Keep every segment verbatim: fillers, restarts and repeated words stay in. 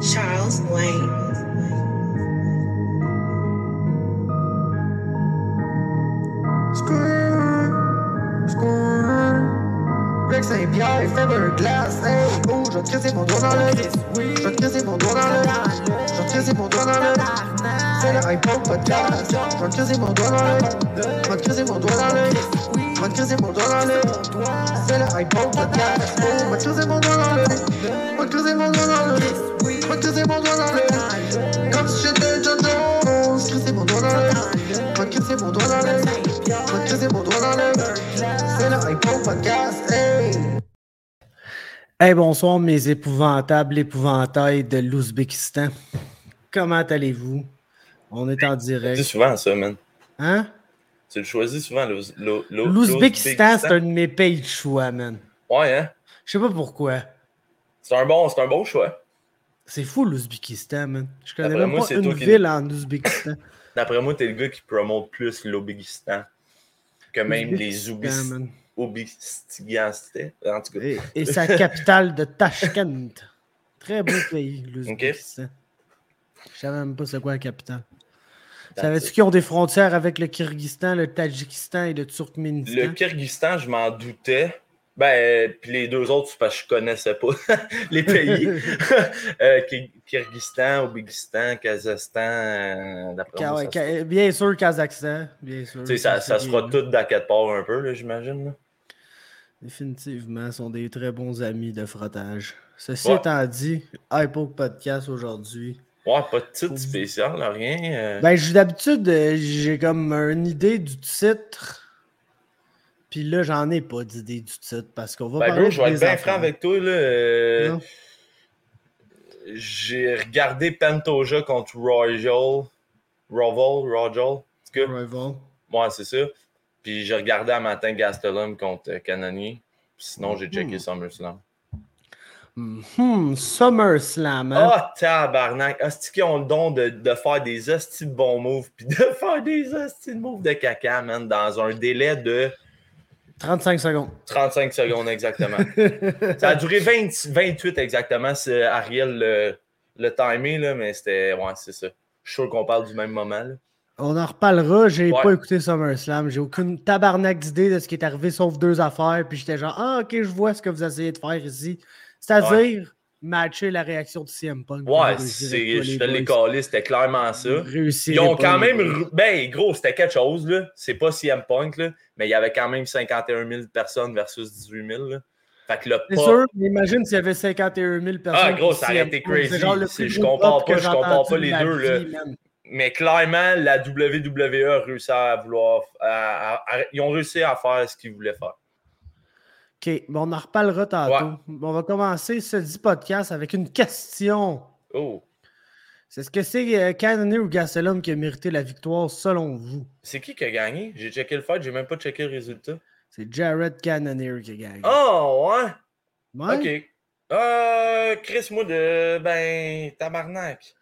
Charles Wayne. Rex Saint-Pierre, Faber Glass, hey, oh, je vais te casser mon doigt dans le je vais te casser mon doigt dans le je vais te casser mon doigt dans le c'est le iPod podcast, je vais te casser mon doigt dans le je vais te casser mon doigt dans le je vais te casser mon doigt dans le c'est le iPod podcast, oh, je vais te casser mon doigt dans le je vais te casser mon doigt dans le je vais te casser mon doigt dans le comme si j'étais John Jones, casser mon doigt dans le je vais te casser mon doigt dans le je vais te casser mon doigt dans le c'est le iPod podcast, hey. Hey, bonsoir mes épouvantables épouvantails de l'Ouzbékistan. Comment allez-vous? On est en direct. Tu dis souvent ça, man. Hein? Tu le choisis souvent, l'Ouz- l'Ouz- L'Ouzbékistan, c'est un de mes pays de choix, man. Ouais, hein? Je sais pas pourquoi. C'est un bon, c'est un bon choix. C'est fou l'Ouzbékistan, man. Je connais D'après même moi, pas c'est une toi qui- ville en Ouzbékistan. D'après moi, t'es le gars qui promote plus l'Ouzbékistan que même les Ouzbékistan, man. Ouzbékistiens. En tout cas. Et, et sa capitale de Tashkent. Très beau pays, l'Ouzbékistan. Je savais même pas c'est quoi la capitale. Savais-tu qu'ils ont des frontières avec le Kyrgyzstan, le Tadjikistan et le Turkménistan? Le Kyrgyzstan, je m'en doutais. Ben, puis les deux autres, c'est parce que je connaissais pas les pays. euh, Ki- Kyrgyzstan, Ouzbékistan, Kazakhstan. euh, d'après Ka- moi, ouais, ça, Ka- se- bien sûr, Kazakhstan. Bien sûr. tu sais, ça, ça C'est se fera bien, tout d'à quatre parts un peu, là, j'imagine. Là. Définitivement, sont des très bons amis de frottage. Ceci Ouais. étant dit, iPod Podcast aujourd'hui. Ouais, pas de titre spécial, là, rien. euh. Ben, j'ai- d'habitude, euh, j'ai comme une idée du titre. Puis là, j'en ai pas d'idée du titre parce qu'on va Ben, parler bro, je vais des être bien affaires. franc avec toi. Là, euh, Non? j'ai regardé Pantoja contre Royal. Roval, Rogel. En tout cas, Rival. ouais, c'est ça. Puis j'ai regardé un matin Gastelum contre euh, Cannonier. Puis sinon, j'ai checké Mhm. SummerSlam. Hmm, SummerSlam, hein? Ah, tabarnak! Hostie qui ont le don de, de faire des hosties de bons moves, puis de faire des hosties de moves de caca, man, dans un délai de trente-cinq secondes. trente-cinq secondes exactement. Ça a duré vingt, vingt-huit exactement, c'est Ariel le, le timé, là, mais c'était. Ouais, c'est ça. Je suis sûr qu'on parle du même moment. Là. On en reparlera. J'ai Ouais. pas écouté SummerSlam. J'ai aucune tabarnak d'idée de ce qui est arrivé sauf deux affaires. Puis j'étais genre, ah, ok, je vois ce que vous essayez de faire ici. C'est-à-dire matcher la réaction de C M Punk. Ouais, Vous c'est, réussirez pas, je les te l'ai boys. collé, c'était clairement ça. Vous réussirez Ils ont pas, quand les même. boys. Ben, gros, c'était quelque chose, là. C'est pas C M Punk, là, mais il y avait quand même cinquante et un mille personnes versus dix-huit mille, là. Fait que le C'est pop- sûr, mais imagine s'il y avait cinquante et un mille personnes. Ah, gros, pour ça C aurait M été Punk. C'est crazy. genre le C'est- plus je gros compare pop pas- que je j'ai compare entendu pas de les ma deux, là. vie, man. Mais clairement, la W W E a réussi à vouloir. à- à- à- ils ont réussi à faire ce qu'ils voulaient faire. OK, bon, on en reparlera tantôt. Ouais. On va commencer ce dit podcast avec une question. Oh. C'est ce que c'est euh, Cannonier ou Gastelum qui a mérité la victoire selon vous? C'est qui qui a gagné? J'ai checké le fight, j'ai même pas checké le résultat. C'est Jared Cannonier qui a gagné. Oh, ouais. Ouais? OK. Euh, Chris, moi, de. Ben, tabarnak.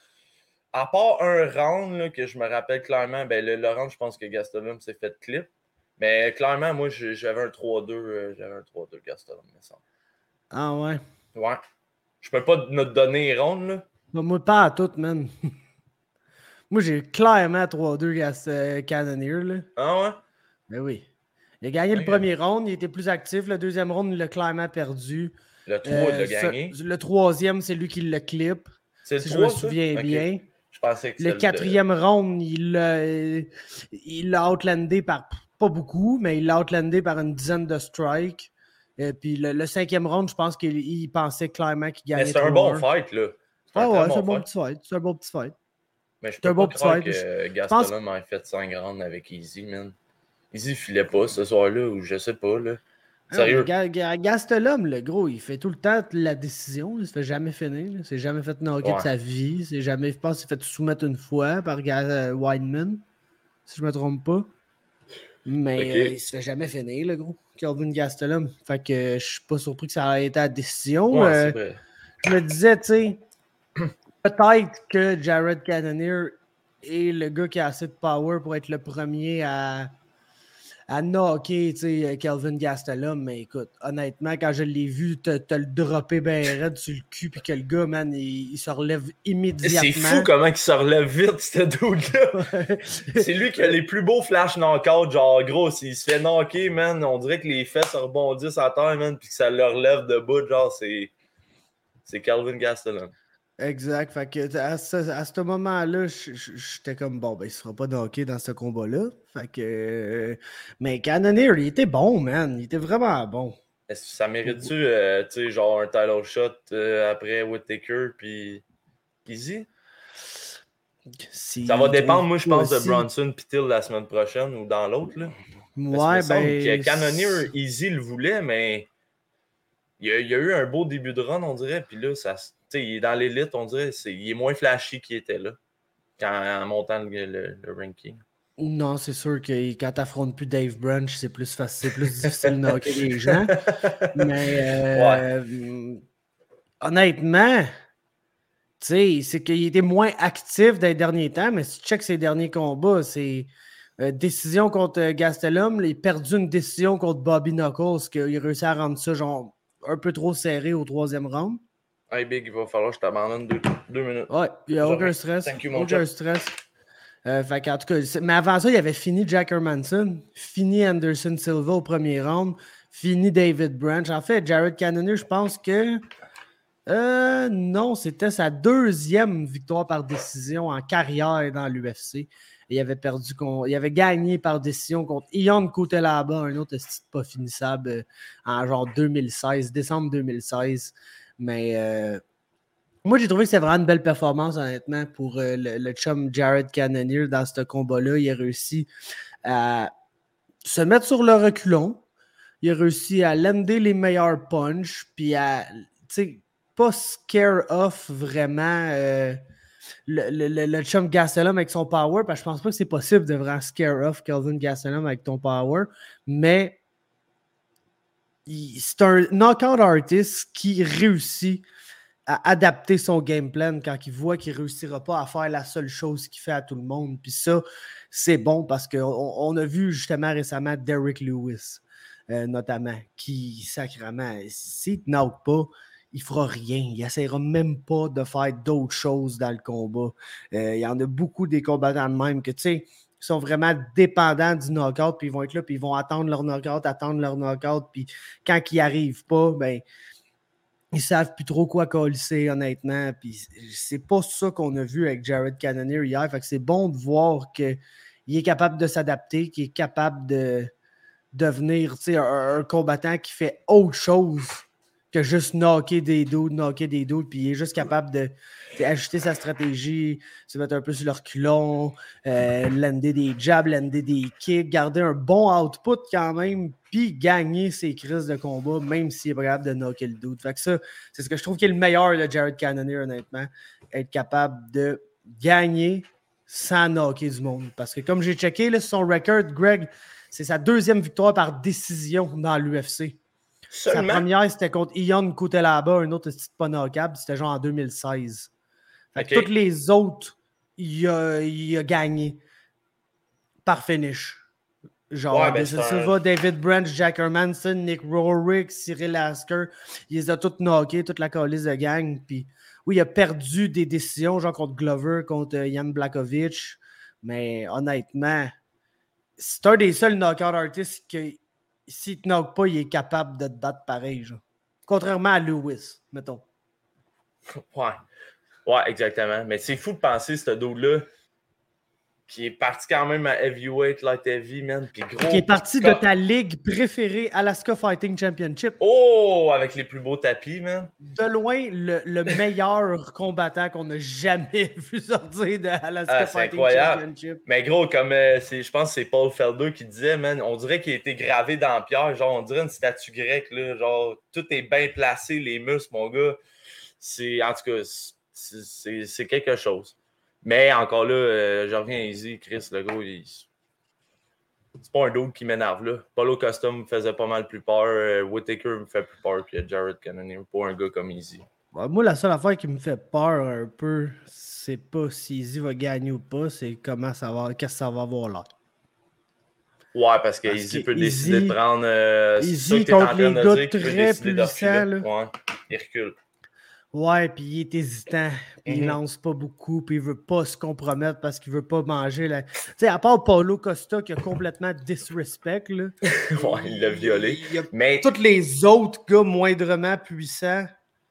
À part un round là, que je me rappelle clairement, ben le, le round, je pense que Gastelum s'est fait clip. Mais clairement, moi, je- j'avais un trois deux. euh, j'avais un trois deux Gastelum, me semble. Ah ouais? Ouais. Je peux pas nous donner les rounds, là. Bah, moi, pas à tout, man. Moi, j'ai clairement trois deux Gas euh, Cannonier, là. Ah ouais? Ben oui. Il a gagné Ok. le premier round, il était plus actif. Le deuxième round, il l'a clairement perdu. Le trois, Euh, il l'a ce- gagné. le troisième, c'est lui qui le clip. C'est le Si trois, je me ça? souviens Ok. bien. Je pensais que Le c'était quatrième round, il l'a il l'a outlandé par pas beaucoup, mais il l'a outlandé par une dizaine de strikes. Et puis le, le cinquième round, je pense qu'il il pensait clairement qu'il Mais gagnait. c'est un trois bon un. fight, là. C'est Ah un ouais, très c'est un bon bon fight. petit fight. C'est un bon petit fight. Mais je C'est un peux bon pas petit croire fight. que Je Gastelum ait fait cinq rounds avec Easy, man. Easy filait pas ce soir-là, ou je sais pas, là. Sérieux? Ah, Ga- Ga- Gastelum, le gros, il fait tout le temps la décision. Il se fait jamais finir. Il s'est jamais fait knocker Ouais. de sa vie. Il s'est jamais, je pense qu'il s'est fait soumettre une fois par Ga- euh, Weidman, si je me trompe pas. Mais Ok. euh, il se fait jamais finir, le gros. Kelvin Gastelum. Fait que euh, je suis pas surpris que ça ait été la décision. Ouais, Euh, c'est vrai. je me disais, tu sais, peut-être que Jared Cannonier est le gars qui a assez de power pour être le premier à, à knocker, tu sais, Kelvin Gastelum, mais écoute, honnêtement, quand je l'ai vu te, te le dropper ben raide sur le cul, puis que le gars, man, il, il se relève immédiatement. C'est fou comment il se relève vite, ce dude-là. C'est lui qui a les plus beaux flash knockouts, genre, gros, s'il se fait knocker, man, on dirait que les fesses rebondissent à terre, man, puis que ça le relève debout, genre, c'est... C'est Kelvin Gastelum. Exact. Fait que à ce, à ce moment-là, j'étais comme bon, ben il sera pas knocké dans ce combat-là. Fait que. Euh, mais Cannonier, il était bon, man. Il était vraiment bon. Est-ce que ça mérite-tu, euh, tu sais, genre un title shot euh, après Whittaker puis Easy? Si ça va dépendre, moi, je pense, aussi de Bronson puis Till la semaine prochaine ou dans l'autre, là. Ouais, ben. Cannonier, Easy le voulait, mais il y, a, il y a eu un beau début de run, on dirait, puis là, ça. Il est dans l'élite, on dirait. C'est, il est moins flashy qu'il était là, quand, en montant le, le, le ranking. Non, c'est sûr que quand tu n'affrontes plus Dave Branch, c'est plus facile, c'est plus difficile de knocker les gens. Mais euh, ouais. Honnêtement, tu sais, c'est qu'il était moins actif dans les derniers temps, mais si tu checkes ses derniers combats, c'est euh, décision contre Gastelum, il a perdu une décision contre Bobby Knuckles, qu'il a réussi à rendre ça genre un peu trop serré au troisième round. Hey Big, il va falloir que je t'abandonne deux, deux minutes. Ouais, il n'y a aucun stress. Thank you, mon aucun stress. Euh, fait qu'en tout cas, mais avant ça, il avait fini Jack Hermanson, fini Anderson Silva au premier round, fini David Branch. En fait, Jared Cannonier, je pense que euh, non, c'était sa deuxième victoire par décision en carrière dans l'U F C. Il avait perdu, con... il avait gagné par décision contre Ion Cutelaba, un autre style pas finissable, euh, en genre deux mille seize, décembre deux mille seize. Mais euh, moi, j'ai trouvé que c'était vraiment une belle performance, honnêtement, pour euh, le, le chum Jared Cannonier dans ce combat-là. Il a réussi à se mettre sur le reculon. Il a réussi à lander les meilleurs punches, puis à, tu sais, pas scare off vraiment euh, le, le, le, le chum Gastelum avec son power, parce que je pense pas que c'est possible de vraiment scare off Kelvin Gastelum avec ton power, mais il, c'est un knockout artist qui réussit à adapter son game plan quand il voit qu'il ne réussira pas à faire la seule chose qu'il fait à tout le monde. Puis ça, c'est bon parce qu'on on a vu justement récemment Derrick Lewis, euh, notamment, qui, sacrément, s'il ne knock pas, il ne fera rien. Il n'essaiera même pas de faire d'autres choses dans le combat. Euh, il y en a beaucoup des combattants de même que, tu sais, ils sont vraiment dépendants du knockout, puis ils vont être là, puis ils vont attendre leur knockout, attendre leur knockout, puis quand ils n'y arrivent pas, ben ils savent plus trop quoi colisser, honnêtement. Puis c'est pas ça qu'on a vu avec Jared Cannonier hier. Fait que c'est bon de voir qu'il est capable de s'adapter, qu'il est capable de devenir un, un combattant qui fait autre chose que juste knocker des dudes, knocker des dudes, puis il est juste capable de ajuster sa stratégie, se mettre un peu sur le reculon, euh, lander des jabs, lander des kicks, garder un bon output quand même, puis gagner ses crises de combat, même s'il est pas capable de knocker le dude. Fait que ça, c'est ce que je trouve qui est le meilleur, le Jared Cannonier, honnêtement, être capable de gagner sans knocker du monde. Parce que comme j'ai checké là, son record, Greg, c'est sa deuxième victoire par décision dans l'U F C. Seulement? Sa première, c'était contre Ion Cutelaba, un autre style pas knockable, c'était genre en deux mille seize. Fait okay. que toutes les autres, il a, il a gagné par finish. Genre, ouais, ben Silva, un... David Branch, Jack Hermanson, Nick Rorick, Cyril Asker, il les a tous knockés, toute la calice de gang. Puis oui, il a perdu des décisions, genre contre Glover, contre Jan Blachowicz. Mais honnêtement, c'est un des seuls knockout artists que s'il ne knock pas, il est capable de te battre pareil. Genre. Contrairement à Lewis, mettons. Ouais. Ouais, exactement. Mais c'est fou de penser, ce dude-là, qui est parti quand même à heavyweight, light heavy, man. Puis gros. Qui est parti de ta ligue préférée, Alaska Fighting Championship. Oh, avec les plus beaux tapis, man. De loin, le, le meilleur combattant qu'on a jamais vu sortir de Alaska ah, Fighting incroyable. Championship. Mais gros, comme euh, c'est, je pense que c'est Paul Felder qui disait, man, on dirait qu'il a été gravé dans la pierre. Genre, on dirait une statue grecque, là. Genre, tout est bien placé, les muscles, mon gars. C'est, en tout cas, c'est, c'est, c'est quelque chose. Mais encore là, euh, je reviens easy, Chris, le gros, il... c'est pas un dude qui m'énerve là. Paulo Costa me faisait pas mal plus peur. Euh, Whittaker me fait plus peur que Jared Cannonier, pas un gars comme Easy. Ouais, moi, la seule affaire qui me fait peur un peu, c'est pas si Easy va gagner ou pas, c'est comment ça va, qu'est-ce que ça va avoir là. Ouais, parce que Izzy peut Izzy, décider de prendre. Euh, Izzy contre les gars très puissants. Là. Ouais, il recule. Ouais, puis il est hésitant, puis mm-hmm. il lance pas beaucoup, puis il veut pas se compromettre parce qu'il veut pas manger. La... Tu sais, à part Paulo Costa qui a complètement disrespect, là. Ouais, il l'a violé. Il y a mais... tous les autres gars moindrement puissants.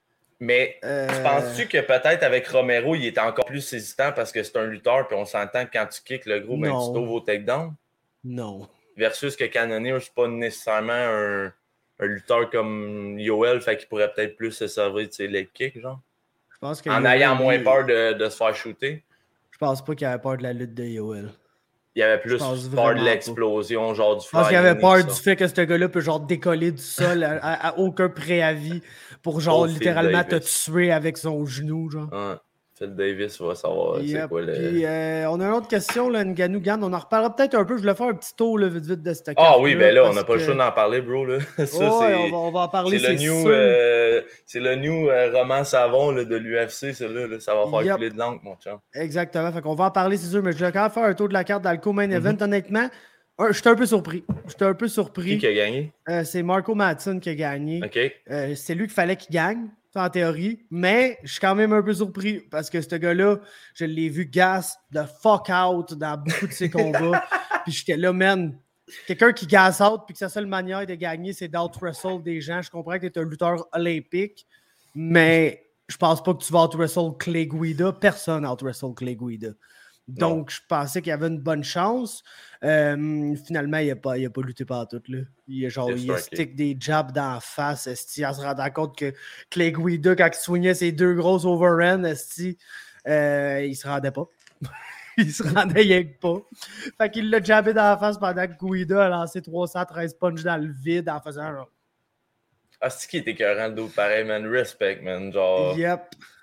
Mais euh... penses-tu que peut-être avec Romero, il était encore plus hésitant parce que c'est un lutteur, puis on s'entend que quand tu kicks le gros, ben, tu t'ouvres au takedown? Non. Versus que Cannonier, c'est pas nécessairement un. Un lutteur comme Yoel, fait qu'il pourrait peut-être plus se servir de ses leg kicks, genre. Je pense que en Yoel, ayant moins lui, peur de, de se faire shooter. Je pense pas qu'il avait peur de la lutte de Yoel. Il avait plus peur de l'explosion, genre du fly. Je pense qu'il avait peur du fait que ce gars-là peut genre décoller du sol à, à, à aucun préavis pour genre oh, littéralement te tuer avec son genou, genre. Ouais. Phil Davis va savoir yep. c'est quoi le... Puis, euh, on a une autre question, là, Ngannou Gan. On en reparlera peut-être un peu. Je voulais faire un petit tour là, vite vite de cette Ah oui, ben là, on n'a pas que... le choix d'en parler, bro. Là. Ça, ouais, c'est... On, va, on va en parler, c'est, c'est, le new, euh, c'est le new euh, roman savon là, de l'U F C, ça, là, là. Ça va faire yep. couler de l'encre, mon chum. Exactement. Fait qu'on va en parler, c'est sûr. Mais je vais quand même faire un tour de la carte dans le co-main event. Mm-hmm. Honnêtement, j'étais un peu surpris. J'étais un peu surpris. Qui, qui a gagné? Euh, c'est Marco Madsen qui a gagné. OK. Euh, c'est lui qu'il fallait qu'il gagne. En théorie, mais je suis quand même un peu surpris parce que ce gars-là, je l'ai vu gas de fuck out dans beaucoup de ses combats. Puis j'étais là, man, quelqu'un qui gas out puis que sa seule manière de gagner, c'est d'out-wrestle des gens. Je comprends que tu es un lutteur olympique, mais je pense pas que tu vas out-wrestle Clay Guida. Personne out-wrestle Clay Guida. Donc, non. Je pensais qu'il y avait une bonne chance. Euh, finalement, il n'a pas, pas lutté partout. Là. Il a, genre, il a stick des jabs dans la face. Esti, en se rendant compte que Clay Guida, quand il soignait ses deux grosses overhands, esti, euh, il se rendait pas. il se rendait rien que pas. Fait qu'il l'a jabbé dans la face pendant que Guida a lancé trois cent treize punches dans le vide en faisant genre. Ah, c'est qui était écœurant le dos pareil, man. Respect, man. Genre. Yep.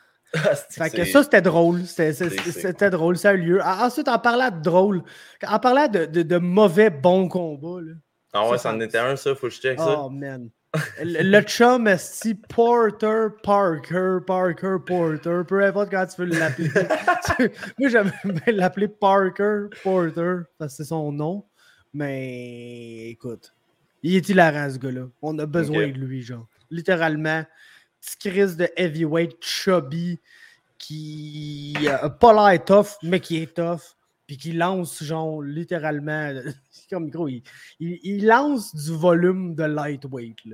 Fait que ça, c'était drôle. C'était, c'était, c'était drôle, ça a eu lieu. Ensuite, en parlant de drôle, en parlant de, de, de mauvais bons combats. Là, ah ouais, ça en était un, ça, faut que je check ça. Oh, man. le, le chum, esti, Porter, Parker, Parker, Porter, peu importe comment tu veux l'appeler. Moi, j'aime bien l'appeler Parker, Porter, parce que c'est son nom. Mais écoute, il est hilarant, ce gars-là. On a besoin okay. de lui, genre. Littéralement. Petit Chris de heavyweight chubby qui a pas l'air tough, mais qui est tough, puis qui lance, genre, littéralement, comme gros, il, il, il lance du volume de lightweight, là.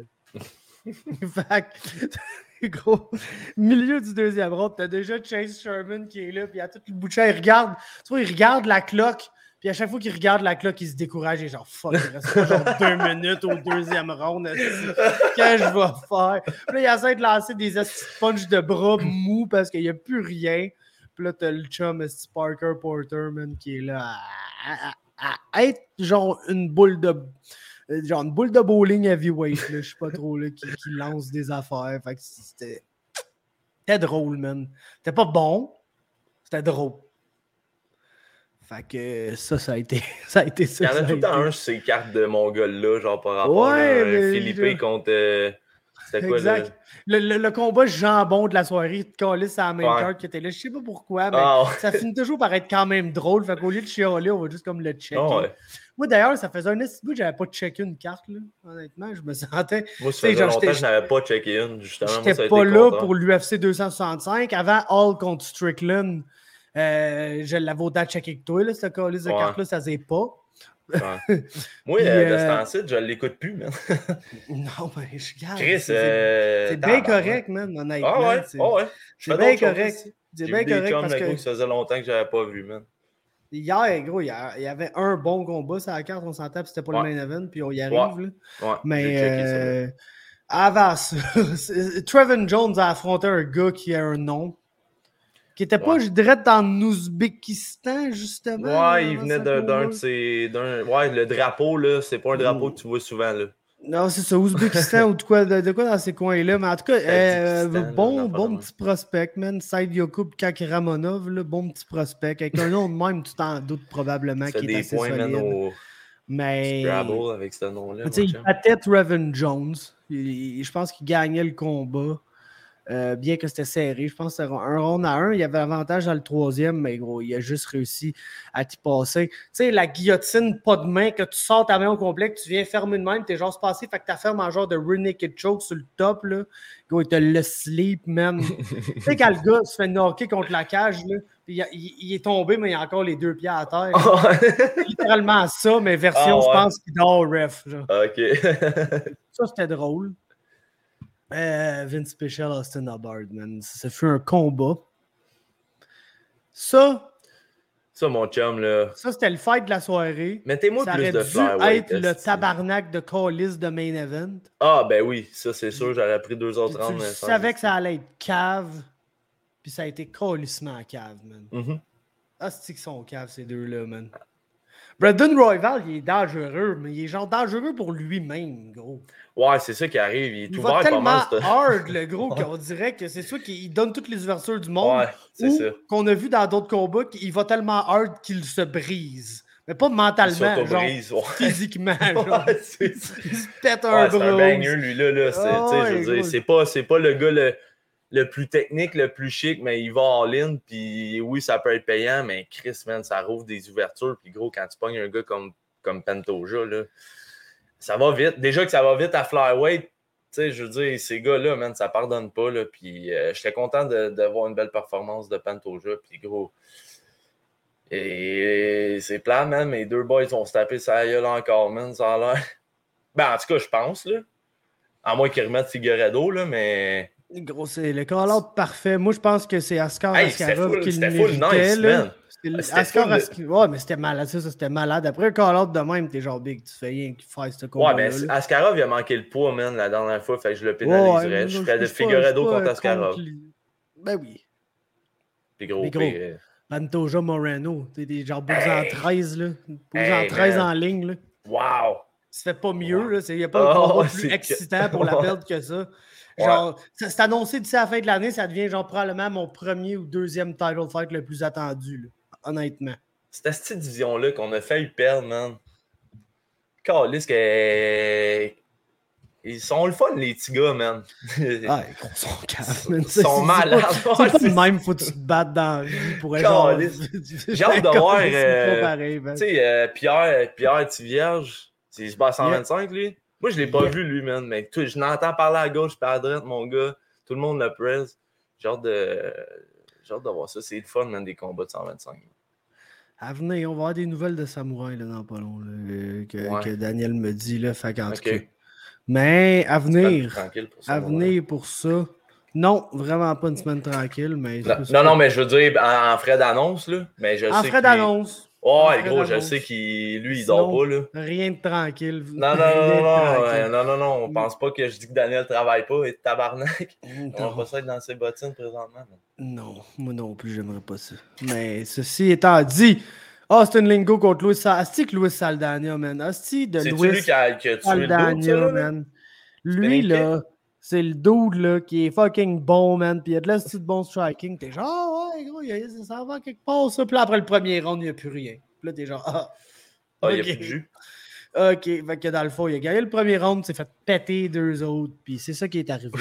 Fait que, gros, milieu du deuxième round, t'as déjà Chase Sherman qui est là, puis à tout le bout de champ, il regarde, tu vois, il regarde la cloque, puis à chaque fois qu'il regarde la cloque, il se décourage et genre, fuck, il reste pas genre deux minutes au deuxième round. Qu'est-ce que je vais faire? Puis là, il essaie de lancer des punches de bras mous parce qu'il n'y a plus rien. Puis là, t'as le chum Parker Porter, man, qui est là à, à, à être genre une boule de genre une boule de bowling heavyweight, là, je sais pas trop, là, qui, qui lance des affaires. Fait que c'était, c'était drôle, man. C'était pas bon, c'était drôle. Fait que ça, ça a été ça. A été ça il y en a ça tout le temps un sur ces cartes de Mongol-là, genre par rapport ouais, à Philippe je... contre... Euh, c'était quoi, exact. Le... Le, le, le combat jambon de la soirée, de Callis à la main ouais. carte qui était là. Je sais pas pourquoi, mais oh. ça finit toujours par être quand même drôle. Fait qu'au lieu de chialer, on va juste comme le checker. Oh, ouais. Moi, d'ailleurs, ça faisait un petit bout que j'avais pas checké une carte, là. Honnêtement, je me sentais... Moi, ça faisait genre, longtemps que je n'avais pas checké une, justement. J'étais pas là content. Pour l'U F C deux cent soixante-cinq. Avant Hall contre Strickland, euh, je l'avais autant checké que toi, là, cette calice de ouais. carte-là, ça faisait pas. Ouais. Moi, Puis, euh, de ce temps-ci, je l'écoute plus, man. Non, mais je garde. Chris, c'est, euh, c'est bien correct, man, honnêtement. Ah ouais, c'est, ah ouais. c'est bien correct. C'est bien correct parce que... que ça faisait longtemps que j'avais pas vu, man. Hier, gros, il y avait un bon combat sur la carte, on s'entend, puis c'était pas ouais. le main event, puis on y arrive. Ouais. Là. Ouais. Mais euh, avant ça, Trevin Jones a affronté un gars qui a un nom, qui était pas, ouais. je dirais, en Ouzbékistan, justement. Ouais, il venait d'un, d'un de ces... D'un, ouais, le drapeau, là, c'est pas un drapeau que tu vois souvent, là. Non, c'est ça, Ouzbékistan ou de quoi, de, de quoi dans ces coins-là. Mais en tout cas, euh, bon, là, bon petit prospect, man. Saïd Yokoub Kakramonov, là, bon petit prospect. Avec un nom de même, tu t'en doutes probablement qu'il est assez solide. Au... Mais... Scrabble avec ce nom-là. Tu sais, il battait Trevin Jones. Il, il, je pense qu'il gagnait le combat. Euh, bien que c'était serré, je pense que c'était un round à un. Il y avait l'avantage dans le troisième, mais gros, il a juste réussi à t'y passer. Tu sais, la guillotine, pas de main, que tu sors ta main au complet, que tu viens fermer de même, t'es genre passé, fait que t'as fermé en genre de rear naked choke sur le top, là. Gros, il te le sleep, man. Tu sais, quand le gars se fait knocker contre la cage, là, puis il, il, il est tombé, mais il a encore les deux pieds à terre. C'est littéralement ça, mais version, ah, ouais. Je pense qu'il dort ref. Genre. OK. Ça, c'était drôle. Euh, Vince Pichel, Austin Hubbard, man. Ça fut un combat. Ça... Ça, mon chum, là... Ça, c'était le fight de la soirée. Mettez-moi ça plus de flyweight. Ça aurait dû être le tabarnak de calice de main event. Ah, ben oui. Ça, c'est sûr. J'aurais pris deux heures trente. Tu savais que ça allait être cave. Puis ça a été calissement cave, man. Mm-hmm. Ah, c'est qu'ils sont caves, ces deux-là, man. Brandon Royval, il est dangereux, mais il est genre dangereux pour lui-même, gros. Ouais, c'est ça qui arrive. Il est il ouvert va tellement pas mal. hard, le gros, qu'on dirait que c'est sûr qu'il donne toutes les ouvertures du monde. Ouais, c'est ou ça. Qu'on a vu dans d'autres combats, qu'il va tellement hard qu'il se brise. Mais pas mentalement, genre ouais. physiquement. Genre. Ouais, c'est... il se pète un ouais, bras. C'est un banger, lui-là. Là. C'est, oh, ouais, je veux dire, c'est, pas, c'est pas le gars le, le plus technique, le plus chic, mais il va all-in. Puis oui, ça peut être payant, mais Chris, man, ça rouvre des ouvertures. Puis gros, quand tu pognes un gars comme, comme Pantoja, là, ça va vite. Déjà que ça va vite à flyweight, tu sais, je veux dire, ces gars-là, man, ça pardonne pas. Là, puis euh, j'étais content de, de voir une belle performance de Pantoja. Puis gros, et c'est plat, man. Mes deux boys vont se taper sa gueule encore, man. Ça a l'air. Ben, en tout cas, je pense, là. À moins qu'ils remettent Figueredo, là, mais. Gros, c'est le call-out parfait. Moi, je pense que c'est Askar hey, Askarov qui le méritait. C'était full nice, là. man. C'était Askar Askarov. Ouais, mais c'était malade, ça, ça c'était malade. Après un call-out de même, t'es genre big, tu fais rien qui fasse ce combat. Ouais, mais ben, Askarov, il a manqué le poids, man, la dernière fois, fait que je le pénaliserais. Ouais, je ferais de Figueredo contre Askarov. Contre... Ben oui. Puis gros, mais gros puis, euh... Pantoja Moreno, t'es des genre Bougs en treize, là. Bougs en treize en ligne, là. Wow! Ça fait pas mieux, wow. Là. Il n'y a pas oh, de plus excitant pour la perte que ça. Genre, ouais. C'est annoncé d'ici à la fin de l'année, ça devient genre probablement mon premier ou deuxième title fight le plus attendu, là, honnêtement. C'était cette division-là qu'on a failli perdre, man. Calisse que... Ils sont le fun, les petits gars, man. Ah, ils sont calmes, man. Ils sont malades. C'est pas de même, faut que tu te battes dans la vie pour être genre... J'ai hâte de voir, euh, tu sais, euh, Pierre, Pierre Tivierge, il se bat à cent vingt-cinq, yeah. Lui. Moi, je l'ai pas yeah. vu, lui, man, mais tout, je l'entends parler à gauche et à droite, mon gars. Tout le monde le presse. J'ai hâte de... J'ai hâte de voir ça. C'est le fun, man, des combats de cent vingt-cinq. À venir, on va avoir des nouvelles de Samouraï, là, dans pas long, là, que, ouais. que Daniel me dit, là, fait qu'en okay. tout cas... Mais à venir, pour ça, à venir pour ça, non, vraiment pas une semaine tranquille. Mais non, non, non, mais je veux dire en, en frais d'annonce, là. Mais je en sais frais d'annonce. Oh, ouais, gros, je sais qu'il, lui, il Sinon, dort pas, là. Rien de tranquille. Non, non, non, non, non, non, non, non, on pense pas que je dis que Daniel travaille pas et tabarnak. Non. On va pas ça être dans ses bottines présentement. Mais... Non, moi non plus, j'aimerais pas ça. Mais ceci étant dit... Austin Lingo contre Louis Saldana. Asti que Louis Saldana, man. Asti de Louis lui qui a, qui a tué Saldana, le dude, man. Lui, là, c'est le dude, là, qui est fucking bon, man. Puis il y a de l'asti de bon striking. T'es genre, oh, ouais, gros, il ça va quelque part, ça. Puis là, après le premier round, il n'y a plus rien. Puis là, t'es genre, ah. Ah, il okay. n'y a plus de jus. OK, fait que dans le fond, il a gagné le premier round, s'est fait péter deux autres. Puis c'est ça qui est arrivé.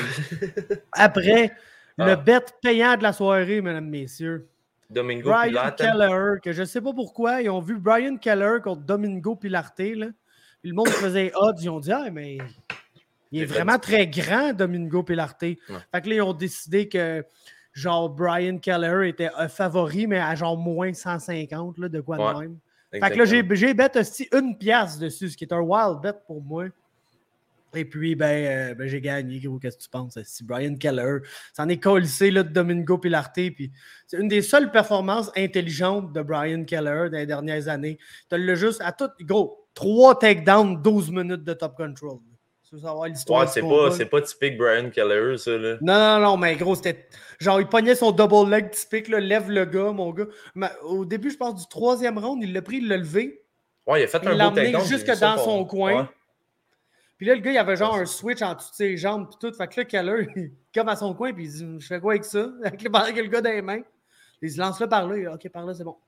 Après, ah. le bet payant de la soirée, mesdames, messieurs. Domingo Brian Pilate. Keller, que je ne sais pas pourquoi, ils ont vu Brian Keller contre Domingo Pilarte. Là. Puis le monde faisait odds, ils ont dit ah, mais il est vraiment très grand, Domingo Pilarte. Ouais. Fait que là, ils ont décidé que genre Brian Keller était un favori, mais à genre moins cent cinquante, là, de quoi ouais. de même. Exactement. Fait que là, j'ai, j'ai bet aussi une pièce dessus, ce qui est un wild bet pour moi. Et puis, ben, euh, ben j'ai gagné, gros, qu'est-ce que tu penses? Si Brian Keller, s'en est collissé là, de Domingo Pilarte, puis c'est une des seules performances intelligentes de Brian Keller dans les dernières années. Tu l'as juste à tout, gros, trois takedowns, douze minutes de top control. Tu veux savoir l'histoire? Ouais, c'est pas, c'est pas typique Brian Keller, ça, là. Non, non, non, mais gros, c'était genre, il pognait son double leg typique, là, lève le gars, mon gars. Mais, au début, je pense, du troisième round, il l'a pris, il l'a levé. Ouais, il a fait il un l'a beau takedown. jusque dans pour... son coin. Ouais. Puis là, le gars, il avait genre ouais, un switch en dessous de ses jambes pis tout. Fait que là, Keller, il comme à son coin, puis il dit « Je fais quoi avec ça? » Avec le, le gars dans les mains. Il se lance là par là. Il dit « OK, par là, c'est bon. »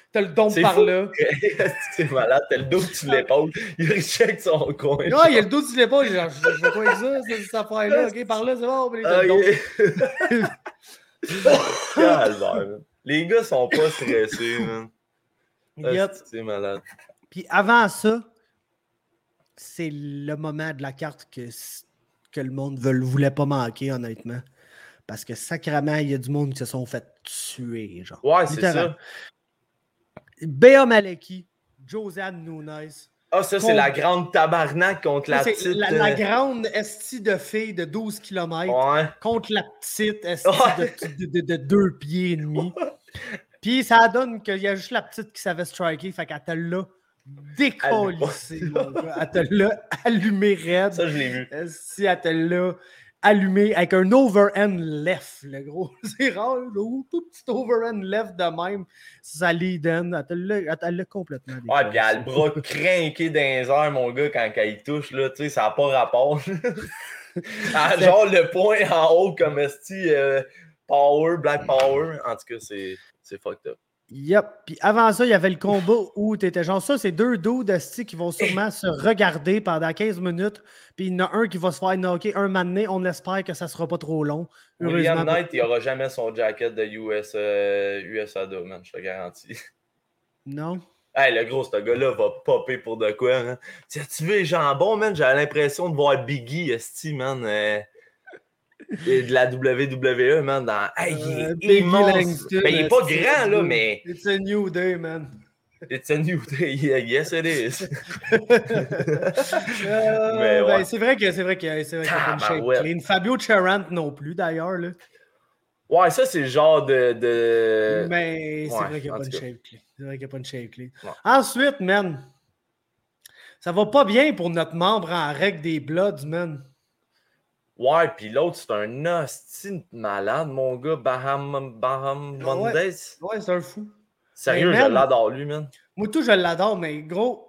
t'as le don C'est par fou. là. C'est malade, t'as le dos sur l'épaule. Il check son coin. Ouais, il y a le dos sur l'épaule. Genre, je fais quoi avec ça, cette affaire-là? Ok, par là, c'est bon. Mais t'as le don. Calvaire, les gars sont pas stressés, man. Yep. C'est malade. Puis avant ça, c'est le moment de la carte que, que le monde ne voulait pas manquer, honnêtement. Parce que sacrément, il y a du monde qui se sont fait tuer. Genre. Ouais, c'est ça. Béa Maleki, Josiane Nunes. Ah, ça, contre... c'est la grande tabarnak contre la ça, petite... La, la grande estie de fille de douze kilomètres ouais. contre la petite estie ouais. de, de, de, de deux pieds et demi. Puis ça donne qu'il y a juste la petite qui savait striker, fait qu'elle te l'a décollissé, mon gars. Elle te l'a allumé raide. Ça, je l'ai vu. Si elle te l'a allumé avec un overhand left, le gros. C'est rare, le tout petit overhand left de même. Ça lead in. Elle te l'a, elle l'a complètement décollissé. Ouais, puis elle a le bras crinqué dans les airs, mon gars, quand, quand il touche, là, tu sais, ça n'a pas rapport. ah, genre le point en haut comme esti euh, power, black power. En tout cas, c'est, c'est fucked up. Yep. Puis avant ça, il y avait le combat où tu étais genre ça, c'est deux dos d'esti qui vont sûrement se regarder pendant quinze minutes. Puis il y en a un qui va se faire knocker un moment donné. On espère que ça ne sera pas trop long. William Knight, il n'aura jamais son jacket de U S, euh, U S A D A, man, je te garantis. Non. Hey, le gros, ce gars-là va popper pour de quoi, hein? Tu veux les jambons, man? J'avais l'impression de voir Biggie, esti, man. Euh... de la W W E, man, dans... Hey, il est uh, immense! Ben, il est pas grand, là, mais... It's a new day, man. It's a new day. Yes, it is. euh, mais ouais. Ben, c'est vrai que c'est vrai que c'est vrai qu'il y a pas de shape ouais. clean. Fabio Charant non plus, d'ailleurs, là. Ouais, ça, c'est le genre de... de... Mais c'est ouais, vrai qu'il n'y a pas de shape clean. C'est vrai qu'il n'y a pas de shape clean. Ouais. Ensuite, man, ça va pas bien pour notre membre en règle des Bloods, man. Ouais, puis l'autre, c'est un hostie malade, mon gars, Baham, Baham Mondays. Ouais, ouais c'est un fou. Sérieux, man, je l'adore, lui, man. Moi, tout, je l'adore, mais gros,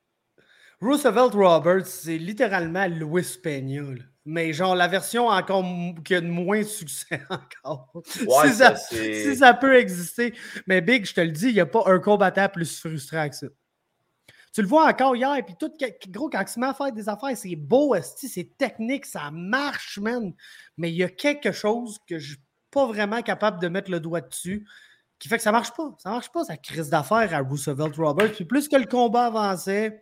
Roosevelt Roberts, c'est littéralement Luis Peña, là. Mais genre, la version encore qui a de moins de succès encore. Ouais, si, ça, ça si ça peut exister. Mais Big, je te le dis, il n'y a pas un combattant plus frustrant que ça. Tu le vois encore hier, puis tout, gros, quand il se met à faire des affaires, c'est beau, c'est technique, ça marche, man. Mais il y a quelque chose que je ne suis pas vraiment capable de mettre le doigt dessus, qui fait que ça marche pas. Ça marche pas, ça crise d'affaires à Roosevelt Roberts. Puis plus que le combat avançait,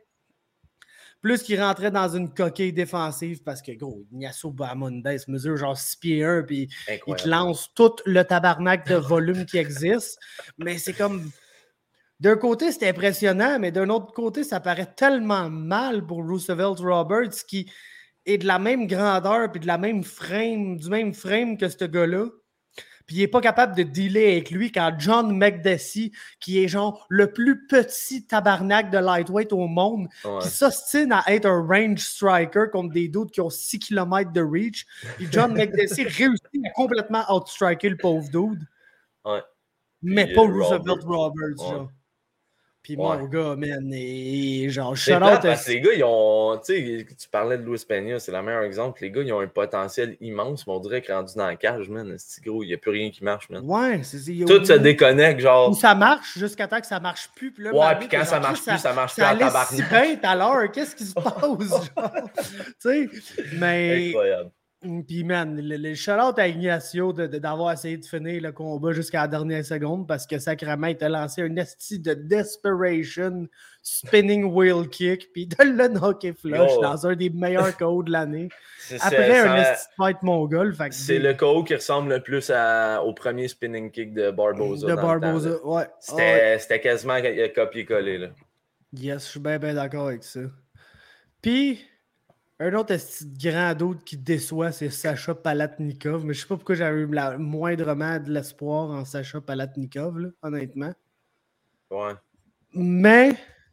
plus qu'il rentrait dans une coquille défensive, parce que, gros, Ignacio Bahamondes mesure genre six pieds un, puis il te lance tout le tabarnak de volume qui existe. Mais c'est comme... D'un côté, c'est impressionnant, mais d'un autre côté, ça paraît tellement mal pour Roosevelt Roberts qui est de la même grandeur puis de la même frame, du même frame que ce gars-là. Puis il n'est pas capable de dealer avec lui quand John Makdessi, qui est genre le plus petit tabarnak de lightweight au monde, ouais. qui s'ostine à être un range striker contre des dudes qui ont six kilomètres de reach. Puis John Makdessi réussit à complètement outstriker le pauvre dude. Ouais. Mais puis, pas euh, Roosevelt Robert. Roberts, ouais. genre. Puis ouais. mon gars, man, et genre, c'est plate parce que les gars, ils ont, tu sais, tu parlais de Luis Peña, c'est le meilleur exemple. Les gars, ils ont un potentiel immense, mais on dirait que rendu dans la cage, man, c'est gros, il n'y a plus rien qui marche, man. Ouais, c'est ça. Tout se déconnecte, genre. Ou ça marche jusqu'à temps que ça marche plus. Puis là, ouais, puis quand ça marche plus, ça marche plus en tabarnak. Ça allait si bien à l'heure, qu'est-ce qui se passe, genre? Tu sais, mais... Incroyable. Puis, man, le, le shout-out à Ignacio de, de, d'avoir essayé de finir le combat jusqu'à la dernière seconde parce que sacrément, il t'a lancé un esti de desperation spinning wheel kick puis de le knocker flush oh. dans un des meilleurs K O de l'année. C'est, Après c'est, un esti de fight mongol. Fait c'est des... le K O qui ressemble le plus à, au premier spinning kick de Barboza. De Barboza, temps, ouais. C'était, ouais. C'était quasiment copié-collé, là. Yes, je suis bien, bien d'accord avec ça. Puis... Un autre grand d'autre qui déçoit, c'est Sacha Palatnikov. Mais je sais pas pourquoi j'avais eu la, moindrement de l'espoir en Sacha Palatnikov, là, honnêtement. Ouais. Mais,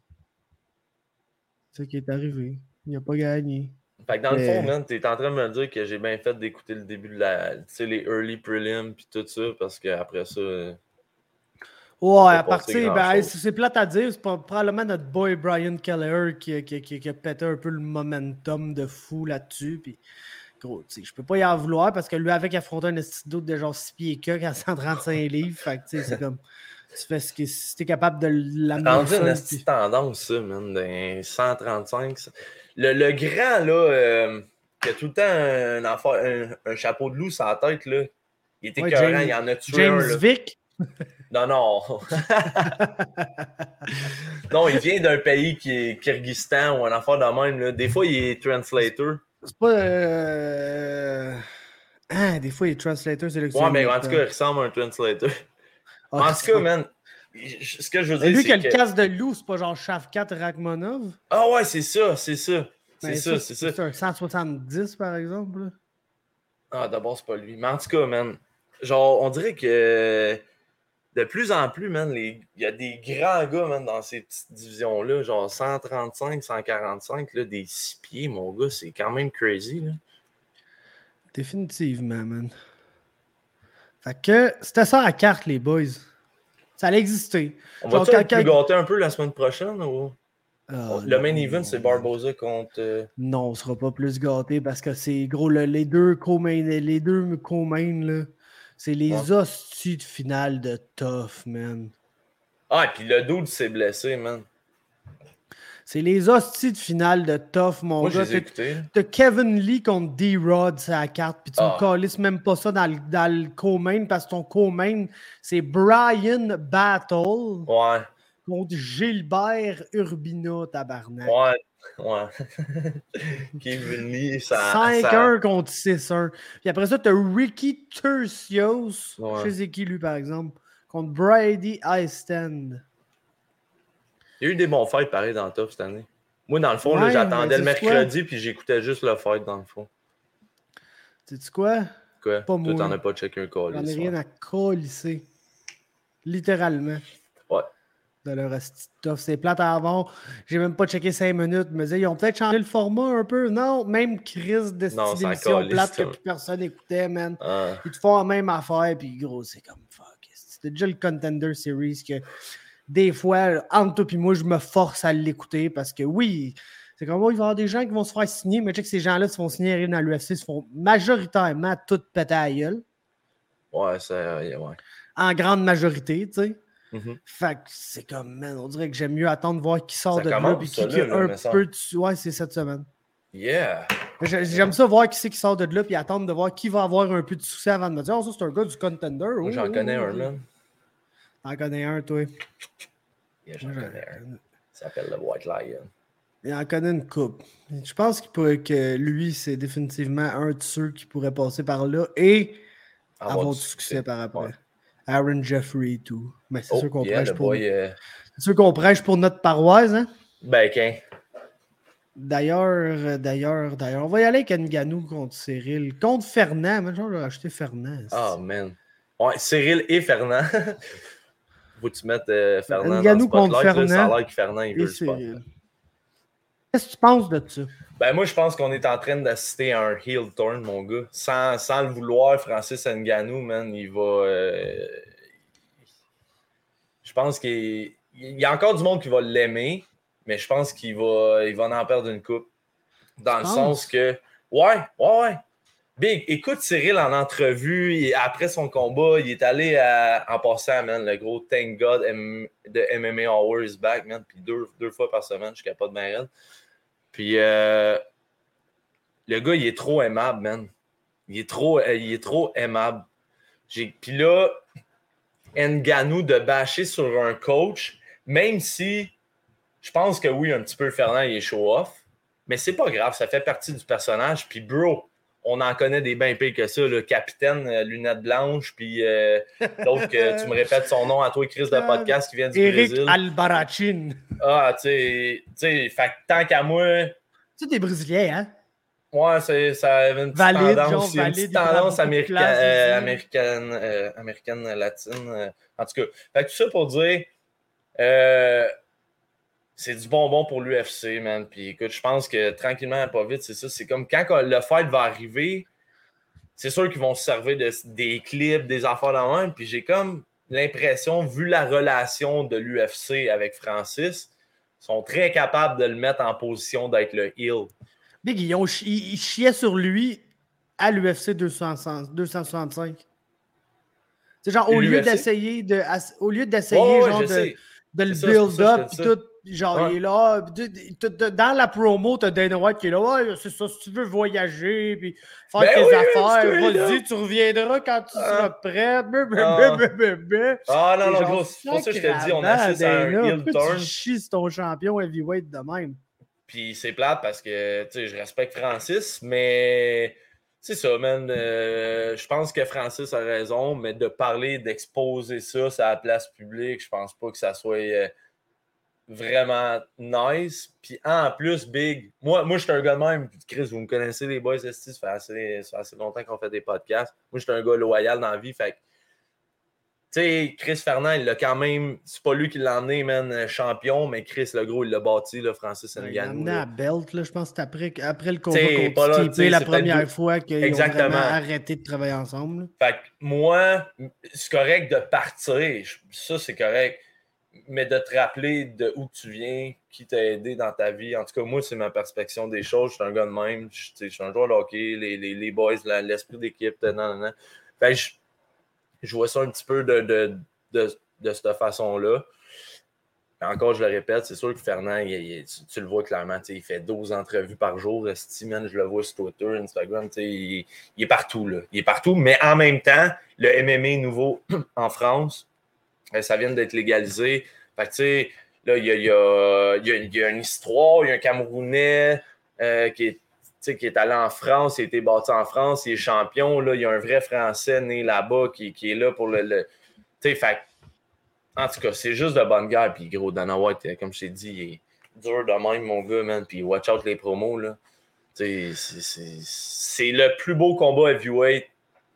c'est ce qui est arrivé. Il n'a pas gagné. Fait que dans Mais... le fond, man, t'es en train de me dire que j'ai bien fait d'écouter le début de la... Tu sais, les early prelims puis tout ça, parce qu'après ça... Ouais, à partir, ben, c'est plate à dire, c'est probablement notre boy Brian Kelleher qui, qui, qui, qui a pété un peu le momentum de fou là-dessus. Puis, gros, tu sais, je peux pas y en vouloir parce que lui, avec affronté un esti d'autre de genre six pieds coq à cent trente-cinq livres. Fait que, tu sais, c'est comme. Tu fais ce que si t'es capable de l'amener. C'est une petite puis... tendance, ça, man, d'un cent trente-cinq. Ça. Le, le grand, là, euh, qui a tout le temps un, un, un chapeau de loup sur la tête, là, il était ouais, écœurant, il y en a tué James un. James Vick? Non, non. Non, il vient d'un pays qui est Kyrgyzstan ou un affaire de même. Là. Des fois, il est translator. C'est pas... Euh... Ah, des fois, il est translator, c'est le Ouais, mais en tout cas, il ressemble à un translator. Oh, en tout cas, man, ce que je veux dire, lui c'est qui a le que... casque de loup, c'est pas genre Shavkat Rakhmonov? Ah ouais, c'est ça, c'est ça. C'est ben, ça, c'est ça. C'est un cent soixante-dix, par exemple. Là. Ah, d'abord, c'est pas lui. Mais en tout cas, man, genre, on dirait que de plus en plus, man, les... il y a des grands gars, man, dans ces petites divisions-là, genre cent trente-cinq, cent quarante-cinq, là, des six pieds, mon gars, c'est quand même crazy, là. Définitivement, man. Fait que c'était ça à carte, les boys. Ça allait exister. On va-tu être plus gâter un peu la semaine prochaine ou... Uh, le main event, c'est Barboza contre... Euh... Non, on sera pas plus gâté parce que c'est gros, le, les deux co-main, les deux co-main, là, c'est les ouais. hosties de finale de tough, man. Ah, et puis le dude s'est blessé, man. C'est les hosties de finale de tough, mon Moi, gars. T'as Kevin Lee contre D-Rod sur la carte, puis tu ah. me calisses même pas ça dans le, dans le co-main, parce que ton co-main, c'est Brian Battle ouais. contre Gilbert Urbina, tabarnak. Ouais, ouais. Kevin Lee, ça... cinq un ça... contre six un. Puis après ça, t'as Ricky Tercios, ouais. je sais qui lui, par exemple, contre Brady Easton. Il y a eu des bons fights pareil dans le top cette année. Moi, dans le fond, ouais, là, j'attendais le mercredi quoi? Puis j'écoutais juste le fight dans le fond. Sais-tu quoi? Quoi? Pas Toi, moi. t'en as pas checké un call. J'en ai rien à colisser. Littéralement. Ouais. De leur stuff. C'est plate à avant. J'ai même pas checké cinq minutes. Je me disais, ils ont peut-être changé le format un peu. Non, même crise de cette émission plate que plus personne écoutait, man. Ah. Ils te font la même affaire. Puis gros, c'est comme fuck. C'était déjà le Contender Series que. Des fois, entre toi et moi, je me force à l'écouter parce que oui, c'est comme, oh, il va y avoir des gens qui vont se faire signer, mais tu sais que ces gens-là se font signer dans l'U F C, se font majoritairement tout péter à la gueule. Ouais, c'est... Euh, ouais. En grande majorité, tu sais. Mm-hmm. Fait que c'est comme, man, on dirait que j'aime mieux attendre de voir qui sort ça de là et qui, qui a un peu de... Ouais, c'est cette semaine. Yeah! J'aime ça voir qui c'est qui sort de là puis attendre de voir qui va avoir un peu de succès avant de me dire, oh, ça, c'est un gars du Contender. Moi, j'en oh, connais oh, un, man. T'en connais un, toi? Yeah, j'en connais un. Ça s'appelle le White Lion. Il en connaît une coupe. Je pense qu'il pourrait, que lui, c'est définitivement un de ceux qui pourrait passer par là et avoir, avoir du succès, succès par après. Ouais. Aaron Jeffrey et tout. Mais c'est oh, sûr qu'on yeah, prêche pour... boy, uh... C'est sûr qu'on prêche pour notre paroisse, hein? Ben, qu'un. D'ailleurs, d'ailleurs, d'ailleurs, on va y aller avec Ngannou contre Cyril. Contre Fernand. Même genre, j'ai acheté Fernand. Oh, man. Ouais, Cyril et Fernand. Faut que tu mettes euh, Fernand Ngannou dans le contre spotlight. Fernand. Là, ça a l'air que Fernand, il veut le spot. Qu'est-ce que tu penses de ça? Ben, moi, je pense qu'on est en train d'assister à un heel turn, mon gars. Sans, sans le vouloir, Francis Ngannou, man, il va... Euh... Je pense qu'il il y a encore du monde qui va l'aimer, mais je pense qu'il va, il va en perdre une coupe. Dans le sens que... Ouais, ouais, ouais. Big, écoute Cyril en entrevue, il, après son combat, il est allé à, en passant, man, le gros Thank God M, de M M A Hours back, man, puis deux, deux fois par semaine, je suis capable de m'arrêter. Puis euh, le gars, il est trop aimable, man. Il est trop, il est trop aimable. J'ai, puis là, Ngannou de bâcher sur un coach, même si je pense que oui, un petit peu Fernand, il est show-off, mais c'est pas grave, ça fait partie du personnage. Puis bro, on en connaît des bien pires que ça, le capitaine, euh, lunettes blanches, puis euh, l'autre que tu me répètes son nom à toi, Chris de podcast qui vient du Eric Brésil. Albarracin. Ah, tu sais, tu sais, fait que tant qu'à moi... Tu es Brésilien, hein? Ouais, c'est, ça avait une petite valide, tendance, genre, une valide, petite tendance américa- euh, américaine, euh, américaine latine. Euh, en tout cas, fait que tout ça pour dire... Euh, c'est du bonbon pour l'U F C, man. Puis écoute, je pense que tranquillement, pas vite, c'est ça. C'est comme quand le fight va arriver, c'est sûr qu'ils vont se servir de, des clips, des affaires dans le même. Puis j'ai comme l'impression, vu la relation de l'U F C avec Francis, ils sont très capables de le mettre en position d'être le heel. Big, ils, ont, ils, ils chiaient sur lui à l'U F C deux cent soixante-cinq. C'est genre, au lieu d'essayer de, au lieu d'essayer, oh, genre, de, de le build-up, puis tout, genre, ouais. il est là, dans la promo, t'as Dana White qui est là, ouais, c'est ça, si tu veux voyager, puis faire ben tes oui, affaires, vas-y, tu reviendras quand tu ah. seras prêt. Ah, ah non, non, gros, c'est pour ça que je te dis, on assiste à un heel turn. Tu chies sur ton champion heavyweight de même. Puis c'est plate parce que, tu sais, je respecte Francis, mais... C'est ça, man. Euh, je pense que Francis a raison, mais de parler, d'exposer ça sur la place publique, je pense pas que ça soit euh, vraiment nice. Puis en plus, Big, moi, moi je suis un gars de même. Chris, vous me connaissez, les boys, ça fait assez, ça fait assez longtemps qu'on fait des podcasts. Moi, je suis un gars loyal dans la vie. Fait que, tu sais, Chris Fernand, il l'a quand même. C'est pas lui qui l'a emmené, man, champion, mais Chris, le gros, il l'a bâti, là, Francis Ngannou. Il l'a emmené à Belt, là, je pense que c'est après, après le combat contre Stipe, la première fois qu'ils ont vraiment arrêté de travailler ensemble. Là. Fait que moi, c'est correct de partir, ça, c'est correct, mais de te rappeler de où tu viens, qui t'a aidé dans ta vie. En tout cas, moi, c'est ma perspective des choses. Je suis un gars de même, je, je suis un joueur de hockey, les, les, les boys, la, l'esprit d'équipe, nan, nan, nan. Fait que je, je vois ça un petit peu de, de, de, de cette façon-là. Encore, je le répète, c'est sûr que Fernand, il, il, tu, tu le vois clairement, il fait douze entrevues par jour. Steven, je le vois sur Twitter, Instagram, il, il est partout. Là. Il est partout, mais en même temps, le M M A nouveau en France, ça vient d'être légalisé. Fait que, tu sais, là, il y a, il y, a, il y, a, il y a une histoire, il y a un Camerounais euh, qui est qui est allé en France, il a été bâti en France, il est champion. Là, il y a un vrai Français né là-bas qui, qui est là pour le... le tu sais, fait en tout cas, c'est juste de bonne guerre. Puis gros, Dana White, comme je t'ai dit, il est dur de même, mon gars, man. Puis watch out les promos, là. Tu sais, c'est, c'est, c'est le plus beau combat heavyweight.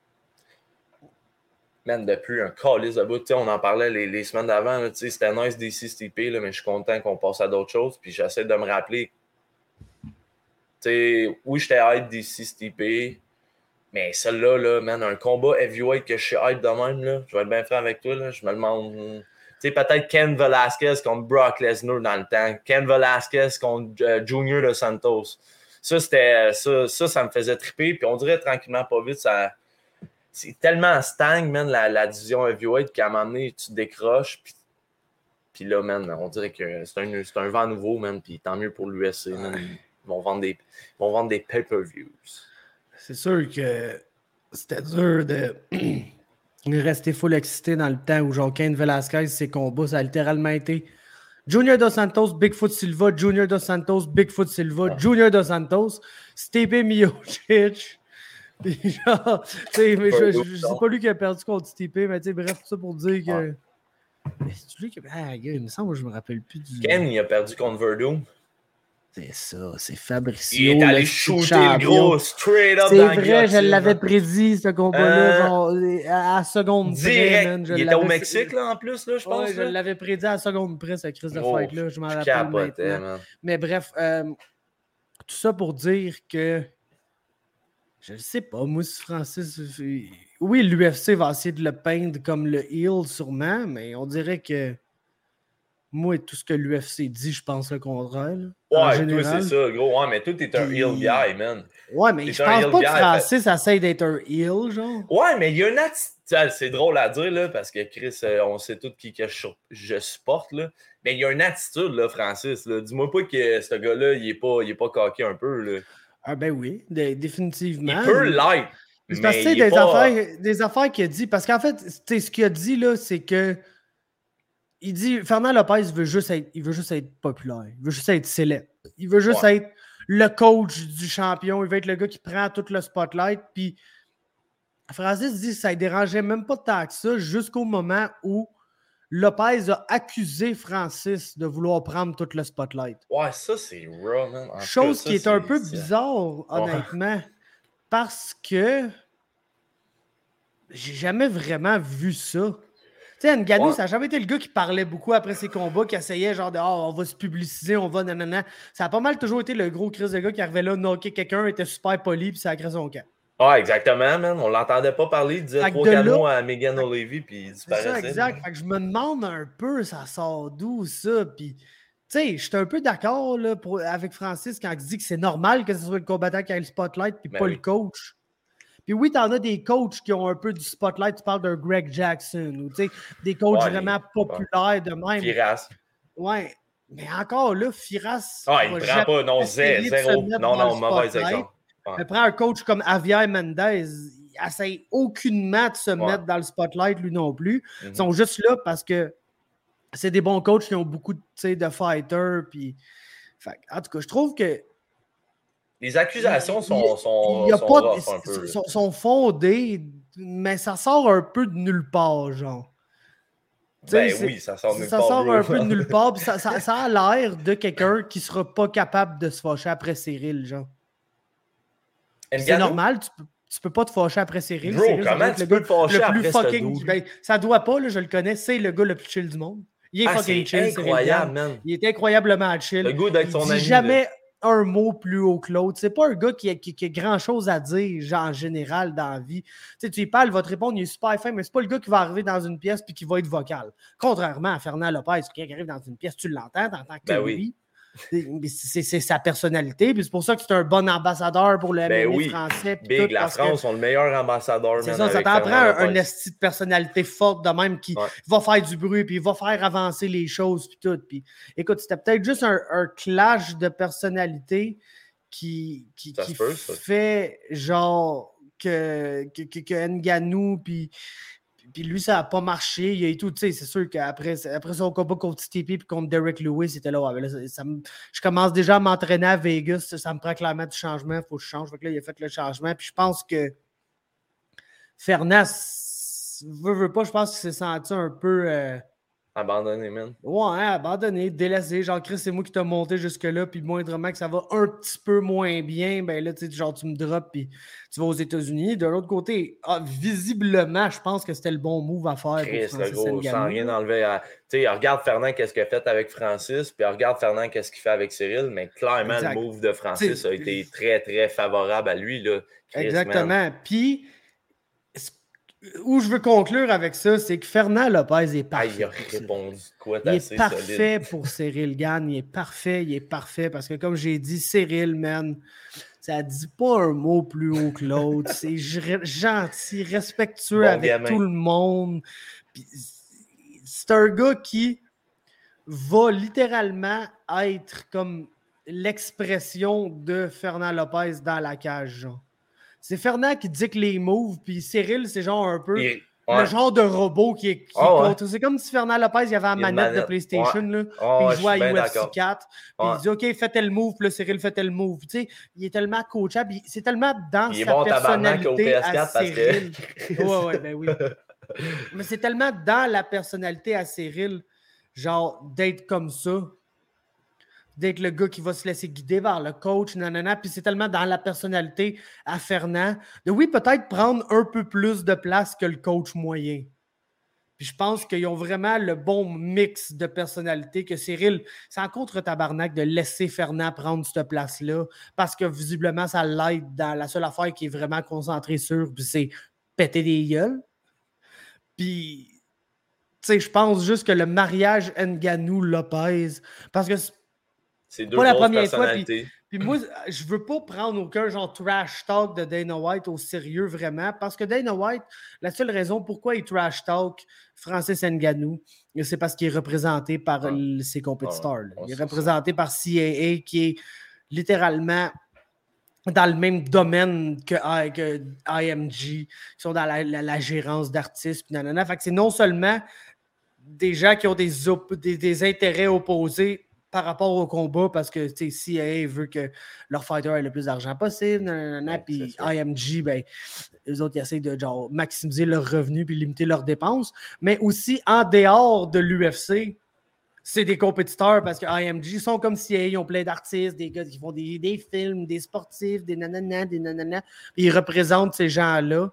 Man, depuis un calice de bout. Tu sais, on en parlait les, les semaines d'avant. Tu sais, c'était nice D C Stipe, là, mais je suis content qu'on passe à d'autres choses. Puis j'essaie de me rappeler. T'sais, oui, j'étais hype d'ici Stipe, mais celle-là, là, man, un combat heavyweight que je suis hype de même, là, je vais être bien franc avec toi, là, je me demande, tu sais, peut-être Ken Velasquez contre Brock Lesnar dans le temps, Ken Velasquez contre euh, Junior Dos Santos. Ça, c'était, ça, ça, ça me faisait triper, puis on dirait tranquillement, pas vite, ça, c'est tellement stagne, man, la, la division heavyweight qu'à un moment donné, tu décroches, puis puis là, man, on dirait que c'est un, c'est un vent nouveau, man, puis tant mieux pour l'U F C, man. Ils vont vendre des, ils vont vendre des pay-per-views. C'est sûr que c'était dur de rester full excité dans le temps où genre Cain Velasquez, ses combats, ça a littéralement été Junior Dos Santos, Bigfoot Silva, Junior Dos Santos, Bigfoot Silva, ah. Junior Dos Santos, Stipe Miocic. Puis genre, tu sais, mais je, je, je sais pas lui qui a perdu contre Stipe, mais tu sais, bref, tout ça pour dire que. Ah. Mais c'est lui qui a. Ah, gars, il me semble que je me rappelle plus du. Ken, il a perdu contre Verdum. C'est ça, c'est Fabricio. Il est allé shooter le gros straight up c'est dans le vrai, je l'avais prédit, ce combat-là, euh, genre, à, à seconde direct. près. Man, je il était au Mexique, là, en plus, là, je pense. Ouais, je l'avais prédit à la seconde près, cette crise de oh, fight-là. Je m'en rappelle capotais, maintenant. Man. Mais bref, euh, tout ça pour dire que je ne sais pas, moi, si Francis... Oui, l'U F C va essayer de le peindre comme le heel, sûrement, mais on dirait que moi, et tout ce que l'U F C dit, je pense le contraire. Là, ouais, toi, c'est ça, gros. Ouais, mais toi, t'es un heel guy, man. Ouais, mais t'es je pense pas que Francis fait... essaie d'être un heel, genre. Ouais, mais il y a une attitude. C'est drôle à dire, là, parce que Chris, on sait tous qui que je, je supporte, là. Mais il y a une attitude, là, Francis. Là. Dis-moi pas que ce gars-là, il est pas, il est pas coqué un peu, là. Ah, ben oui, de, définitivement. Il peut l'être. C'est parce que des, pas... affaires, des affaires qu'il a dit. Parce qu'en fait, ce qu'il a dit, là, c'est que. Il dit, Fernand Lopez veut juste être, il veut juste être populaire. Il veut juste être célèbre. Il veut juste ouais. être le coach du champion. Il veut être le gars qui prend tout le spotlight. Puis Francis dit que ça ne dérangeait même pas tant que ça jusqu'au moment où Lopez a accusé Francis de vouloir prendre tout le spotlight. Ouais, ça, c'est raw, man. En Chose cas, ça, qui est c'est... un peu bizarre, honnêtement. Ouais. Parce que j'ai jamais vraiment vu ça. Tu sais, Ngannou, ouais. ça n'a jamais été le gars qui parlait beaucoup après ses combats, qui essayait genre de oh, on va se publiciser, on va nanana. Ça a pas mal toujours été le gros Chris de gars qui arrivait là, knocker quelqu'un, était super poli, puis ça a créé son camp. Ouais, exactement, man. On l'entendait pas parler, il disait trois canons à Megan O'Leary, puis il disparaissait. C'est ça, exact. Fait que je me demande un peu, ça sort d'où ça, puis... Tu sais, je suis un peu d'accord là, pour, avec Francis quand il dit que c'est normal que ce soit le combattant qui ait le spotlight, puis ben pas oui. le coach. Puis oui, t'en as des coachs qui ont un peu du spotlight. Tu parles d'un Greg Jackson ou des coachs ouais, vraiment les... populaires ouais. de même. Firas. Ouais. Mais encore là, Firas. Ah, il ne prend pas, non, zéro. Non, non, mauvais exemple. Ouais. Mais prends un coach comme Javier Mendez, il n'essaie aucunement de se ouais. mettre dans le spotlight, lui non plus. Mm-hmm. Ils sont juste là parce que c'est des bons coachs qui ont beaucoup de fighters. Puis... Fait, en tout cas, je trouve que. Les accusations il, sont, sont, il y a sont, pas, rough un peu. Sont, sont fondées, mais ça sort un peu de nulle part, genre. Ben oui, ça sort de nulle ça part. Ça sort un peu de nulle part, puis ça, ça, ça a l'air de quelqu'un qui sera pas capable de se fâcher après Cyril, genre. C'est normal, tu peux, tu peux pas te fâcher après Cyril. Bro, Cyril, comment tu peux te fâcher après le fucking, ben, ça doit pas, là, je le connais, c'est le gars le plus chill du monde. Il est ah, fucking chill, incroyable, man. Il est incroyablement chill. Le goût d'être il son dit ami. jamais là. un mot plus haut que l'autre. C'est pas un gars qui a, qui, qui a grand-chose à dire, genre, en général, dans la vie. Tu sais, tu lui parles, il va te répondre, il est super fin, mais c'est pas le gars qui va arriver dans une pièce puis qui va être vocal. Contrairement à Fernand Lopez, qui arrive dans une pièce, tu l'entends, t'entends que ben lui. Oui. C'est, c'est sa personnalité, puis c'est pour ça que c'est un bon ambassadeur pour le ben M M A oui. français. Big, tout, la France que... sont le meilleur ambassadeur. C'est ça, ça t'en prend un, un esti de personnalité forte de même qui ouais. va faire du bruit, puis va faire avancer les choses, puis tout. Puis, écoute, c'était peut-être juste un, un clash de personnalité qui, qui, qui peut, fait genre que, que, que, que Ngannou, puis. Puis lui, ça n'a pas marché. Il a eu tout, tu sais, c'est sûr qu'après après son combat contre T P et contre Derek Lewis, c'était là, ouais, là ça, ça me, je commence déjà à m'entraîner à Vegas. Ça, ça me prend clairement du changement. Il faut que je change. Fait que là, il a fait le changement. Puis je pense que Fernas, veut, veut pas, je pense qu'il s'est senti un peu... Euh, abandonné, man. Ouais, abandonné, délaissé. Genre, Chris, c'est moi qui t'ai monté jusque-là. Puis moindrement que ça va un petit peu moins bien, ben là, tu sais, genre, tu me drops puis tu vas aux États-Unis. De l'autre côté, ah, visiblement, je pense que c'était le bon move à faire. Chris, pour le gros, sans rien enlever à... Tu sais, regarde Fernand, qu'est-ce qu'il a fait avec Francis, puis regarde Fernand, qu'est-ce qu'il fait avec Cyril, mais clairement, exact. Le move de Francis t'sais, a été très, très favorable à lui, là. Chris, exactement. Puis... où je veux conclure avec ça, c'est que Fernand Lopez est parfait. Ah, il a répondu quoi Il est parfait solide. Pour Cyril Gane. Il est parfait, il est parfait. Parce que comme j'ai dit, Cyril, man, ça dit pas un mot plus haut que l'autre. C'est gentil, respectueux bon avec gamin. Tout le monde. Puis, c'est un gars qui va littéralement être comme l'expression de Fernand Lopez dans la cage, genre. C'est Fernand qui dit que les moves, puis Cyril, c'est genre un peu Et, ouais. le genre de robot qui est, qui oh, est contre. Ouais. C'est comme si Fernand Lopez, il avait la manette, manette de PlayStation, ouais. là, oh, puis il jouait à U F C d'accord. quatre, puis ouais. il dit « OK, fais tel move », puis là, Cyril fait tel move. Tu sais, il est tellement coachable, c'est tellement dans il sa bon personnalité à Cyril. Que... ouais, ouais, ben oui. Mais c'est tellement dans la personnalité à Cyril, genre, d'être comme ça. D'être le gars qui va se laisser guider vers le coach, nanana, puis c'est tellement dans la personnalité à Fernand, de oui, peut-être prendre un peu plus de place que le coach moyen. Puis je pense qu'ils ont vraiment le bon mix de personnalité que Cyril, c'est en contre-tabarnak de laisser Fernand prendre cette place-là, parce que visiblement, ça l'aide dans la seule affaire qui est vraiment concentrée sur, puis c'est péter des gueules. Puis, tu sais, je pense juste que le mariage Ngannou-Lopez, parce que c'est deux pas la grosses première fois. personnalités. Puis, puis moi, je veux pas prendre aucun genre trash talk de Dana White au sérieux vraiment, parce que Dana White, la seule raison pourquoi il trash talk Francis Ngannou, c'est parce qu'il est représenté par ah. ses compétiteurs. Ah, il est représenté ça. Par C A A qui est littéralement dans le même domaine que, que I M G, qui sont dans la, la, la gérance d'artistes. Puis nanana. Fait que c'est non seulement des gens qui ont des, op- des, des intérêts opposés par rapport au combat, parce que C A A veut que leur fighter ait le plus d'argent possible, nanana, puis I M G, ben, eux autres, ils essaient de genre, maximiser leurs revenus puis limiter leurs dépenses, mais aussi en dehors de l'U F C, c'est des compétiteurs, parce que I M G sont comme C A A, ils ont plein d'artistes, des gars qui font des, des films, des sportifs, des nanana, des nanana, puis ils représentent ces gens-là.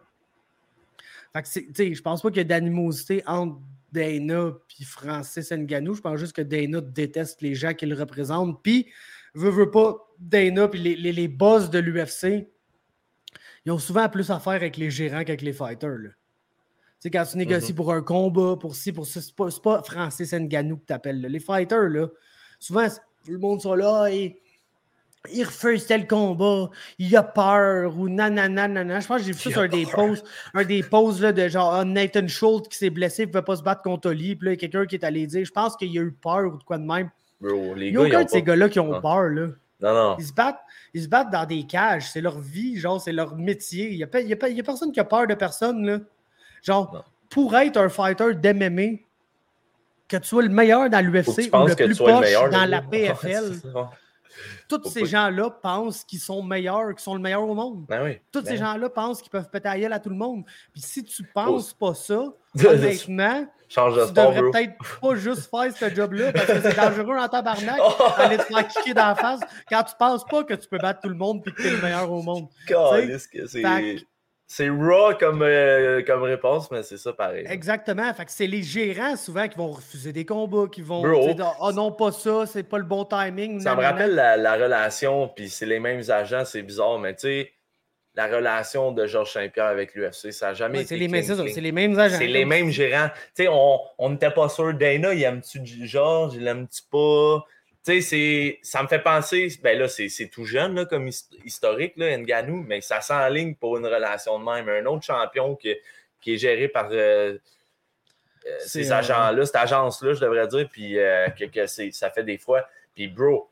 Fait que c'est, tu sais, je pense pas qu'il y a d'animosité entre Dana puis Francis Ngannou. Je pense juste que Dana déteste les gens qui le représentent. Puis, veut, veut pas, Dana puis les, les, les boss de l'U F C, ils ont souvent plus à faire avec les gérants qu'avec les fighters. Tu sais, quand tu négocies mm-hmm. pour un combat, pour ci, pour ça, c'est pas, c'est pas Francis Ngannou que t'appelles. Là. Les fighters, là, souvent, tout le monde sont là et il refuse tel combat, il a peur, ou nanana, nanana. Je pense que j'ai vu ça sur un des posts, un des posts là, de genre oh, Nathan Schultz qui s'est blessé, il ne pouvait pas se battre contre Oli, puis là, il y a quelqu'un qui est allé dire, je pense qu'il a eu peur ou de quoi de même. Bro, les il n'y a gars, aucun ils de ces pas... gars-là qui ont non. peur, là. Non, non. Ils se battent, ils se battent dans des cages, c'est leur vie, genre, c'est leur métier. Il n'y a, a, a, a personne qui a peur de personne, là. Genre, non. Pour être un fighter d'M M A, que tu sois le meilleur dans l'U F C ou le plus poche le dans la P F L, tous Faut ces pas... gens-là pensent qu'ils sont meilleurs, qu'ils sont le meilleur au monde. Ben oui, tous ben ces oui. gens-là pensent qu'ils peuvent péter la gueule à tout le monde. Puis si tu penses oh. pas ça, honnêtement, Change de tu sport, devrais bro. peut-être pas juste faire ce job-là parce que c'est dangereux en tabarnak d'aller te faire kicker dans la face quand tu penses pas que tu peux battre tout le monde et que tu es le meilleur au monde. C'est... C'est raw comme, euh, comme réponse, mais c'est ça pareil. Exactement. Fait que c'est les gérants souvent qui vont refuser des combats, qui vont dire « Ah oh non, pas ça, c'est pas le bon timing. » Ça me rappelle la, la relation, puis c'est les mêmes agents, c'est bizarre, mais tu sais, la relation de Georges Saint-Pierre avec l'U F C, ça n'a jamais ouais, été c'est les, clean, mêmes, clean. C'est les mêmes agents. C'est les mêmes gérants. Tu sais, on n'était pas sûr. Dana, il aime-tu Georges, il l'aime-tu pas? Tu sais, ça me fait penser, ben là, c'est, c'est tout jeune là, comme historique, là, Ngannou, mais ça s'enligne pour une relation de même. Un autre champion qui, qui est géré par euh, euh, ces euh... agents-là, cette agence-là, je devrais dire, puis euh, que, que c'est, ça fait des fois. Puis, bro,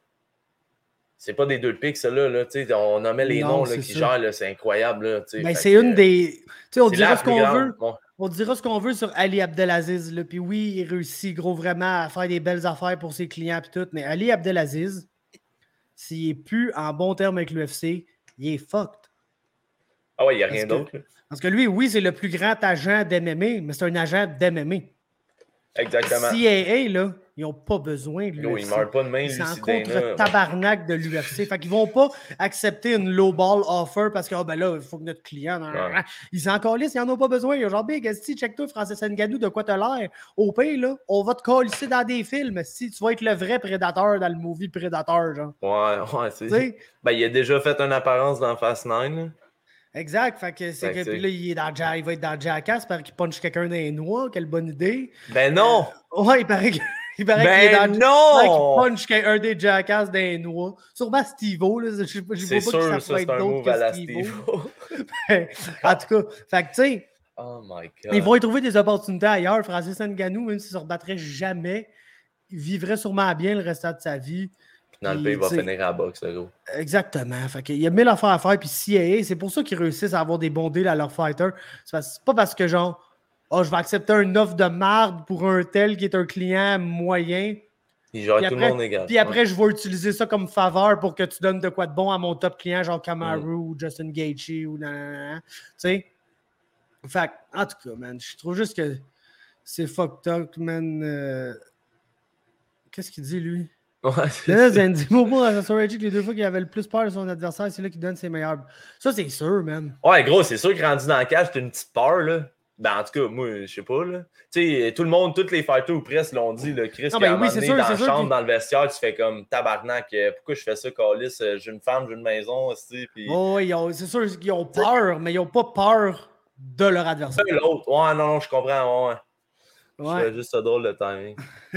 c'est pas des deux pics, ça, là. là on nommait les non, noms là, qui ça. gèrent, là, c'est incroyable. Là, ben, c'est que, une des. Tu sais, on dira ce qu'on grande. veut. Bon. On dira ce qu'on veut sur Ali Abdelaziz. Puis oui, il réussit gros vraiment à faire des belles affaires pour ses clients et tout. Mais Ali Abdelaziz, s'il n'est plus en bon terme avec l'U F C, il est fucked. Ah ouais, il n'y a rien d'autre. Parce que lui, oui, c'est le plus grand agent d'M M A, mais c'est un agent d'M M A. Exactement. C A A, là, ils n'ont pas besoin de l'U F C. Non, ils ne meurent pas de main, c'est en contre-tabarnak de l'U F C. Fait qu'ils ne vont pas accepter une low-ball offer parce que, oh, ben là, il faut que notre client... Ouais. Ils sont encore là, ils n'en ont pas besoin. Ils ont genre, big, si check-toi, Francis Ngannou, de quoi t'as l'air? Au pire, là, on va te coller dans des films si tu vas être le vrai prédateur dans le movie Prédateur, genre. Ouais, ouais, c'est... T'sais? Ben, il a déjà fait une apparence dans Fast nine, là. Exact. Fait que c'est fait que, puis là, il, est dans, il va être dans Jackass parce qu'il punch quelqu'un dans les noix. Quelle bonne idée. Ben non! Euh, ouais, il paraît que... Il paraît ben qu'il est dans non! Il punch un des Jackass dans les noix. Sûrement Steve-O. Là. Je, je c'est vois pas sûr, que ça, ça peut être d'autre que Steve-O. ben, en tout cas, fait que tu sais, oh my God. Ils vont y trouver des opportunités ailleurs. Francis Ngannou, même s'il ne se rebattrait jamais, il vivrait sûrement bien le restant de sa vie. Dans le pays, il va finir à la boxe, gros. Exactement. Fait qu'il y a mille affaires à faire. Puis C A A, c'est pour ça qu'ils réussissent à avoir des bons deals à leurs fighters. C'est pas parce que, genre, oh, je vais accepter une offre de marde pour un tel qui est un client moyen. Il gère puis tout après, le monde égal. Puis après, ouais. je vais utiliser ça comme faveur pour que tu donnes de quoi de bon à mon top client, genre Kamaru mm. ou Justin Gaethje ou nanana. Tu sais? Fait en tout cas, man, je trouve juste que c'est fucked up, man. Euh... Qu'est-ce qu'il dit, lui? Ouais, là, il dit Momo dans Sassorici que les deux fois qu'il avait le plus peur de son adversaire, c'est là qu'il donne ses meilleurs. Ça, c'est sûr, man. Ouais, gros, c'est sûr qu'il rendu dans la cage, t'as une petite peur, là. Ben, en tout cas, moi, je sais pas, là. Tu sais, tout le monde, tous les fighters ou presque l'ont dit, là. Chris, non, qui a oui, sûr, dans la chambre, dans le vestiaire, tu fais comme tabarnak. Pourquoi je fais ça, Calis? J'ai une femme, j'ai une maison, aussi. Puis... Oh, oui, c'est sûr qu'ils ont peur, mais ils ont pas peur de leur adversaire. De l'autre. Ouais, non, non, je comprends, ouais. Ouais. Je fais juste ça drôle le timing.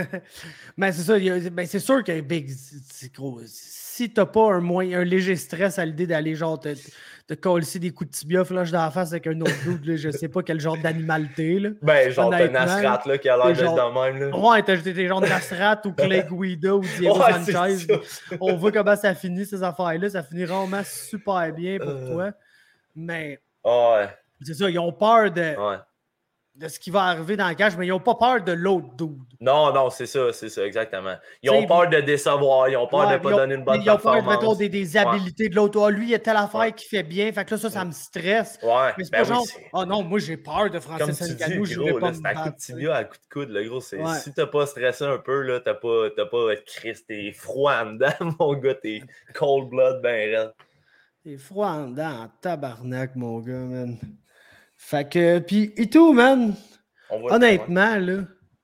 Mais c'est ça, ben c'est sûr que Big, c'est gros. Si t'as pas un, moyen, un léger stress à l'idée d'aller genre te, te coller des coups de tibia flush dans la face avec un autre dude, je sais pas quel genre d'animalité. Là. Ben, genre t'as Nasrat là, qui a l'air d'être genre... de même. Là. Ouais, t'as des gens de Nasrat ou Clay Guida ou Diego ouais, Sanchez. On voit comment ça finit ces affaires-là. Ça finit vraiment super bien pour euh... toi. Mais oh, ouais. C'est ça, ils ont peur de. Ouais. de ce qui va arriver dans la cage, mais ils n'ont pas peur de l'autre dude. Non, non, c'est ça, c'est ça, exactement. Ils ont t'sais, peur de décevoir, ils ont peur ouais, de ne pas ont, donner une bonne ils performance. Ils ont peur, mettons, des, des habilités ouais. de l'autre. Ah, lui, il a telle affaire ouais. qui fait bien, fait que là, ça, ça me stresse. Ouais, mais c'est ben pas oui, genre, ah oh, non, moi, j'ai peur de Francis Ngannou, je ne vais pas me c'est un coup de tibia à coup de coude, le gros. C'est, ouais. Si t'as pas stressé un peu, là, t'as pas, t'as pas Chris, t'es froid en dedans, mon gars, t'es cold blood, ben raide. T'es froid en dedans, en tabarnak, mon gars, man. Fait que, pis, et tout, man. Honnêtement, là,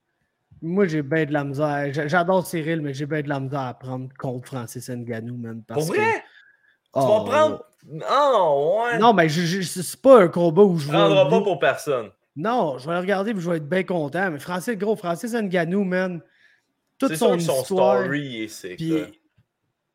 moi, j'ai bien de la misère. J'adore Cyril, mais j'ai bien de la misère à prendre contre Francis Ngannou, man. Parce Pour vrai? Que... Tu oh, vas prendre... Oh, ouais. Non, mais je, je, c'est pas un combat où je vais... Tu prendras pas pour personne. Non, je vais le regarder et je vais être bien content. Mais Francis, gros, Francis Ngannou, man, toute c'est son sûr que histoire... son story est sick. Puis,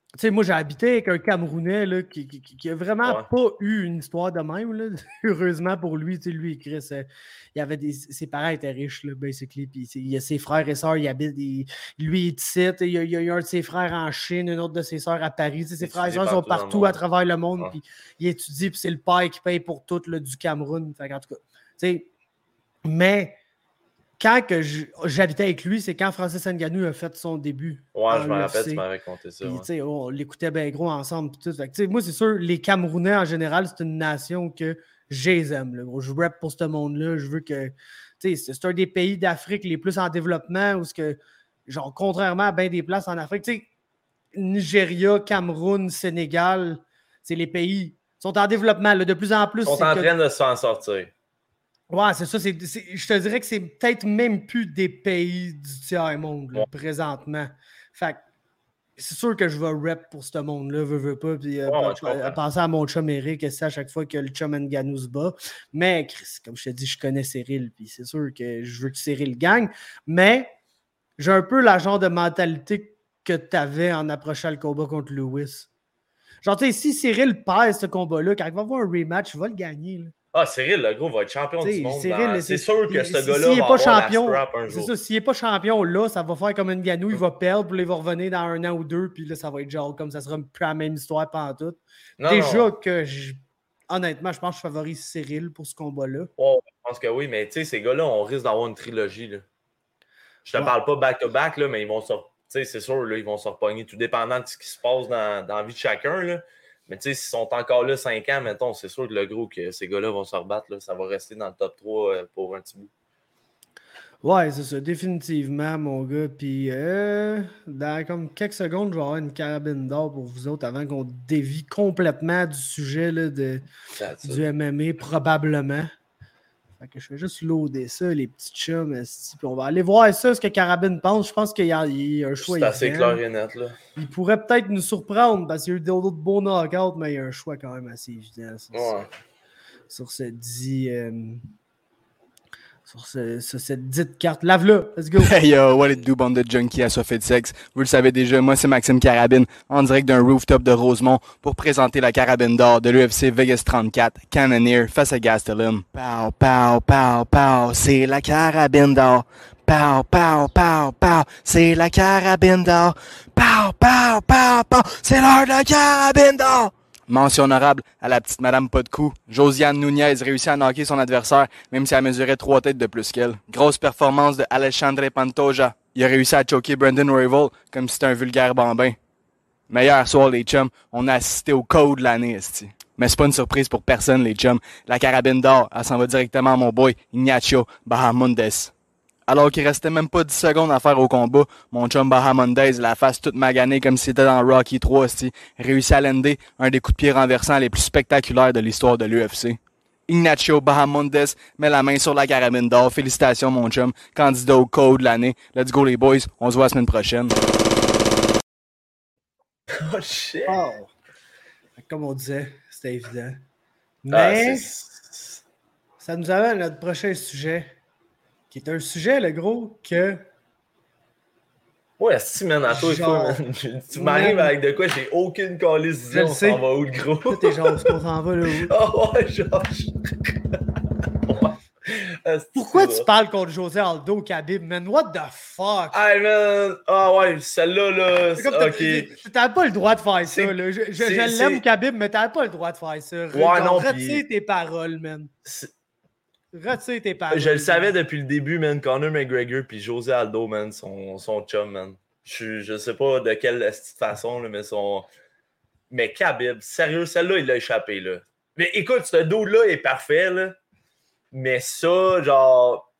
Tu sais, moi, j'ai habité avec un Camerounais là, qui, qui, qui a vraiment ouais. pas eu une histoire de même. Là. Heureusement pour lui, tu sais, lui, Chris, euh, il avait des, ses parents étaient riches, là, basically. Puis il y a ses frères et sœurs, il habite, il, lui, il est ici. Il y, a, il y a un de ses frères en Chine, un autre de ses sœurs à Paris. Tu sais, ses frères et sœurs sont partout à travers le monde. Ouais. Puis il étudie, puis c'est le père qui paye pour tout là, du Cameroun. Fait en tout cas, tu sais, mais. Quand que j'habitais avec lui, c'est quand Francis Ngannou a fait son début. Ouais, je me rappelle, tu m'avais raconté ça. Puis, ouais. On l'écoutait bien gros ensemble. Tout. Fait que, moi, c'est sûr, les Camerounais, en général, c'est une nation que j'aime. Là, gros. Je rap pour ce monde-là. Je veux que... C'est, c'est un des pays d'Afrique les plus en développement où, que, genre, contrairement à bien des places en Afrique, tu sais, Nigeria, Cameroun, Sénégal, c'est les pays sont en développement. Là, de plus en plus. Ils sont en que... train de s'en sortir. Ouais, c'est ça. C'est, c'est, je te dirais que c'est peut-être même plus des pays du tiers-monde là, ouais. présentement. Fait que c'est sûr que je vais rep pour ce monde-là, veux, veux pas. Puis euh, ouais, ben, à penser à mon chum Eric, c'est à chaque fois que le chum Ngannou se bat. Mais Chris, comme je te dis, je connais Cyril, puis c'est sûr que je veux que Cyril gagne. Mais j'ai un peu la genre de mentalité que tu avais en approchant le combat contre Lewis. Genre, tu sais, si Cyril perd ce combat-là, quand il va avoir un rematch, il va le gagner. Là. Ah, Cyril, le gros, va être champion T'sais, du monde. Cyril, dans... c'est, c'est sûr que ce gars-là si va pas avoir champion, la strap un c'est jour. Ça, s'il n'est pas champion là, ça va faire comme Ngannou, il va perdre, puis il va revenir dans un an ou deux, puis là, ça va être genre comme ça sera plus la même histoire pendant tout. Non, Déjà non. que, je, honnêtement, je pense que je favorise Cyril pour ce combat-là. Oh, je pense que oui, mais tu sais, ces gars-là, on risque d'avoir une trilogie. Là. Je te ouais. parle pas back-to-back, là, mais ils vont se... c'est sûr, là, ils vont se repogner, tout dépendant de ce qui se passe dans, dans la vie de chacun. Là. Mais tu sais, s'ils sont encore là cinq ans, mettons, c'est sûr que le gros, que ces gars-là vont se rebattre. Là, ça va rester dans le top trois euh, pour un petit bout. Ouais, c'est ça, définitivement, mon gars. Puis, euh, dans comme quelques secondes, je vais avoir une carabine d'or pour vous autres avant qu'on dévie complètement du sujet là, de, du M M A, probablement. Fait que je vais juste loader ça, les petits chums. Puis on va aller voir ça, ce que Carabine pense. Je pense qu'il y a, il y a un choix. C'est assez clair et net, là. Il pourrait peut-être nous surprendre parce qu'il y a eu d'autres beaux knockouts, mais il y a un choix quand même assez évident. Sur, ouais. sur ce dit. Euh, sur, ce, sur cette dite carte. Lave-la, let's go. Hey yo, what it do, bande de junkies assoiffés de sexe. Vous le savez déjà, moi c'est Maxime Carabine, en direct d'un rooftop de Rosemont pour présenter la carabine d'or de l'U F C Vegas trente-quatre, Cannonier face à Gastelum. Pow, pow, pow, pow, c'est la carabine d'or. Pow, pow, pow, pow, c'est la carabine d'or. Pow, pow, pow, pow, c'est l'heure de la carabine d'or. Mention honorable à la petite madame pas de cou. Josiane Nunez réussit à knocker son adversaire, même si elle mesurait trois têtes de plus qu'elle. Grosse performance de Alexandre Pantoja. Il a réussi à choquer Brandon Royval comme si c'était un vulgaire bambin. Mais hier soir, les chums, on a assisté au code de l'année, esti. Mais c'est pas une surprise pour personne, les chums. La carabine d'or, elle s'en va directement à mon boy, Ignacio Bahamondes. Alors qu'il restait même pas dix secondes à faire au combat, mon chum Bahamondes, la face toute maganée comme si c'était dans Rocky trois, esti, réussit à lander un des coups de pied renversants les plus spectaculaires de l'histoire de l'U F C. Ignacio Bahamondes met la main sur la carabine d'or. Félicitations, mon chum, candidat au code de l'année. Let's go, les boys. On se voit la semaine prochaine. Oh, shit! Oh. Comme on disait, c'était évident. Mais, ah, ça nous amène à notre prochain sujet. Qui est un sujet, le gros, que... Ouais, si, man, à toi, genre... il faut, man. Tu m'arrives man... avec de quoi, j'ai aucune calice d'idée, on s'en va où, le gros? Toi, t'es genre, où est-ce qu'on s'en va, là? Où? Oh, ouais, genre... ouais. Pourquoi tu parles contre José Aldo, Khabib, man? What the fuck? Hey, man! Ah oh, ouais, celle-là, là, c'est comme ok. T'avais pas le droit de faire ça, là. Je, je, je l'aime, Khabib, mais t'avais pas le droit de faire ça. Ouais, non, retire pis... tes paroles, man. Retire tes paroles. Je le savais depuis le début, man. Conor McGregor puis José Aldo, man, son, son chum, man. Je, je sais pas de quelle façon, là, mais son... Mais Khabib, sérieux, celle-là, il l'a échappé, là. Mais écoute, ce dos-là est parfait, là. Mais ça, genre...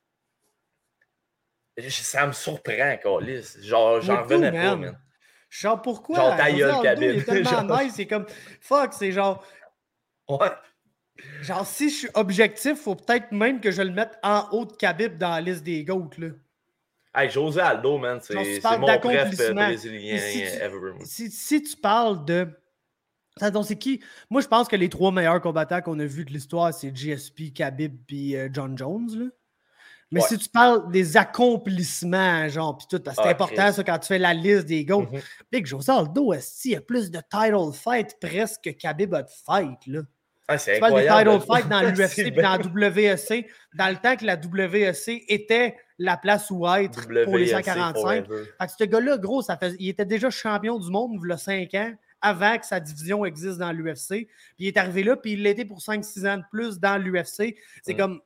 Ça me surprend, câlisse. Genre, j'en revenais pas, man. man. Genre, pourquoi? Genre, ta gueule, Khabib. Il est tellement genre... nice, c'est comme... Fuck, c'est genre... Ouais. Genre, si je suis objectif, faut peut-être même que je le mette en haut de Khabib dans la liste des GOAT, là. Hey, José Aldo, man, c'est, si c'est mon préf brésilien si tu, ever. Si, si tu parles de... Attends, c'est qui? Moi, je pense que les trois meilleurs combattants qu'on a vus de l'histoire, c'est G S P, Khabib et euh, John Jones, là. Mais Ouais. si tu parles des accomplissements, genre, pis tout, parce que c'est Ah, important, Chris. ça, quand tu fais la liste des GOATs. Mhm. Big José Aldo, esti, il y a plus de title fight presque que Khabib a de fight, là. Ah, c'est Tu parles des incroyable. title fights dans l'U F C C'est et bien- dans la W E C, dans le temps que la W E C était la place où être pour les W F C cent quarante-cinq. forever. Fait que ce gars-là, gros, ça fait, il était déjà champion du monde il y a cinq ans, avant que sa division existe dans l'U F C. Puis il est arrivé là, puis il l'était pour cinq six ans de plus dans l'U F C. C'est Mm. comme...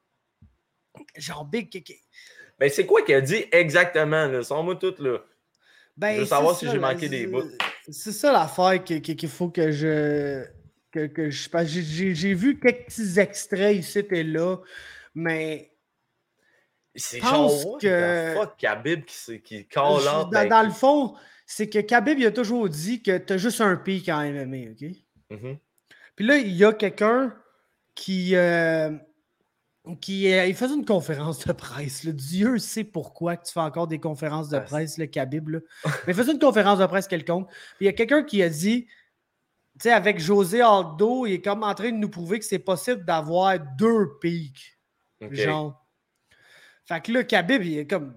Genre big... Mais c'est quoi qu'il a dit exactement, là? Sans-moi tout, là. Ben, Je veux savoir c'est si ça, j'ai là, manqué des c'est- bouts. C'est ça l'affaire que- que- qu'il faut que je. Que, que je parce que j'ai- j'ai j'ai vu quelques petits extraits ici et là, mais C'est Je pense genre, what que- the fuck, Khabib qui, s'est- qui call je- out. dans, ben, dans qui- le fond, c'est que Khabib il a toujours dit que tu as juste un pic en M M A, OK? Mhm. Puis là, il y a quelqu'un qui. euh, qui euh, il faisait une conférence de presse. Là. Dieu sait pourquoi que tu fais encore des conférences de Ah, presse, le Khabib. Là. Mais il faisait une conférence de presse quelconque. Puis il y a quelqu'un qui a dit, tu sais, avec José Aldo, il est comme en train de nous prouver que c'est possible d'avoir deux pics. Ok. Genre. Fait que là, Khabib, il est comme.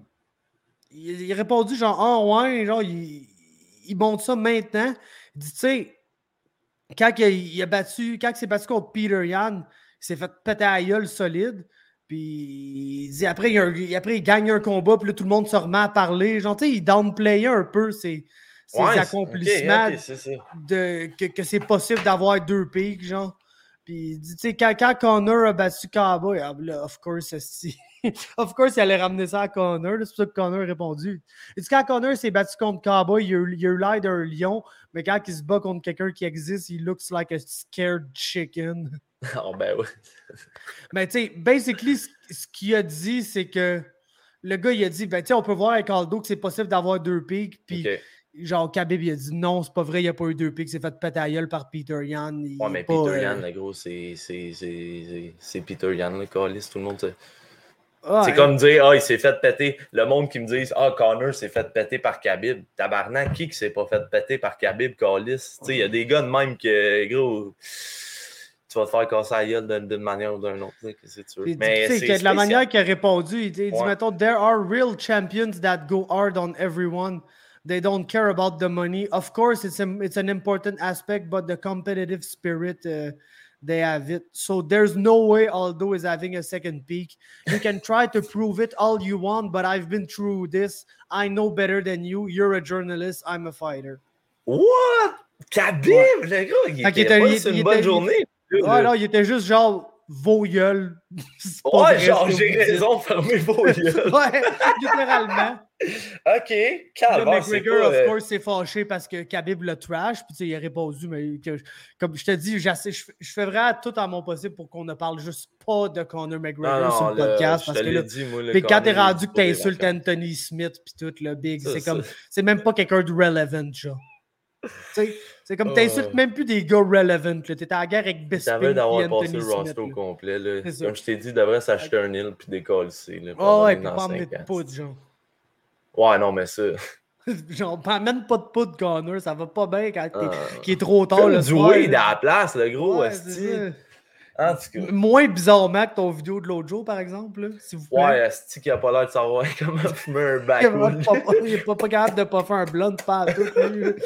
Il, il a répondu genre, ah ouais, genre, il, il montre ça maintenant. Il dit, tu sais, quand il a, il a battu, quand il s'est battu contre Peter Yan, il s'est fait péter à la gueule solide. Puis il dit, après, il, y a un- après, il gagne un combat, puis là, tout le monde se remet à parler. Genre, tu sais, il downplayait un peu ses, ses Ouais, c'est- accomplissements ok, ok, c'est ça. de, que, que c'est possible d'avoir deux pics, genre. Puis il dit, tu sais, quand, quand Connor a battu Cowboy, ah, là, of course, esti. Of course, il allait ramener ça à Connor. C'est pour ça que Connor a répondu. Il dit, quand Connor s'est battu contre Cowboy, il a eu il a eu l'air d'un lion, mais quand il se bat contre quelqu'un qui existe, il looks like a scared chicken. Oh, ben ouais. Mais tu sais, basically, ce, ce qu'il a dit, c'est que le gars, il a dit, ben tu sais, on peut voir avec Aldo que c'est possible d'avoir deux pics, puis Ok. genre, Khabib, il a dit non, c'est pas vrai, il n'y a pas eu deux pics, c'est fait péter à gueule par Peter Yan. Il Ouais, est mais pas, Peter euh, Yan, le gros, c'est c'est- c'est- c'est- c'est Peter Yan, le calice, tout le monde. sait. ouais. C'est comme dire, ah, il s'est fait péter. Le monde qui me dit, ah, Connor s'est fait péter par Khabib. Tabarnak, qui qui s'est pas fait péter par Khabib, calice? Tu sais, il y a des gars de même que, gros, tu vas te faire casser la gueule d'une d'une manière ou d'une autre. Tu sais, qu'est-ce que tu veux. Puis, Mais tu sais, c'est que de la spécial. manière qu'il a répondu, il dit, il dit, Ouais. mettons, there are real champions that go hard on everyone. They don't care about the money. Of course, it's, a, it's an important aspect, but the competitive spirit, uh, they have it. So there's no way Aldo is having a second peak. You can try to prove it all you want, but I've been through this. I know better than you. You're a journalist. I'm a fighter. What? Khabib, Ouais. le gars, il Fait qu'il était était- pas il- sur il une bonne était- journée. Ah non, il était juste genre, vos gueules. C'est pas Ouais, vrai, genre, ce que j'ai vous dites. raison, fermez vos yeux. Ouais, littéralement. OK, Là, calvaire, c'est McGregor, pas... of euh, course, s'est fâché parce que Khabib le trash. Puis, tu sais, il a répondu, mais que, comme je te dis, j'assais- je, je fais vraiment tout à mon possible pour qu'on ne parle juste pas de Conor McGregor Non, sur non, le là, podcast. je Parce te que l'ai là, dit, moi, le puis quand t'es Conor, rendu il que est pas des t'insultes vacances. Anthony Smith, puis tout, le big, Ça, c'est ça. comme, c'est même pas quelqu'un de relevant, genre. Tu sais, c'est comme, Euh. t'insultes même plus des gars relevant, là. T'étais en guerre avec Tu Bisping savais et d'avoir Anthony passé le Smith. roster au là. complet. Là. C'est ça. Comme je t'ai dit, il devrait s'acheter un île puis décoller. Là, Ah pour ouais, donner puis dans pas cinq emmener de ans. poudre, genre. Ouais, non, mais ça. Genre, amène pas de poudre, Connor, ça va pas bien quand t'es, Ah. qu'il est trop tard Comme le du soir. weed là. à la place, le gros, Ouais, esti. c'est ça. En tout cas. Moins bizarrement que ton vidéo de l'autre jour, par exemple, là, s'il vous plaît. Ouais, esti qui a pas l'air de savoir comment fumer un Il est back. vraiment pas- il est pas, pas capable de pas faire un blunt, pas à tout. lui, là.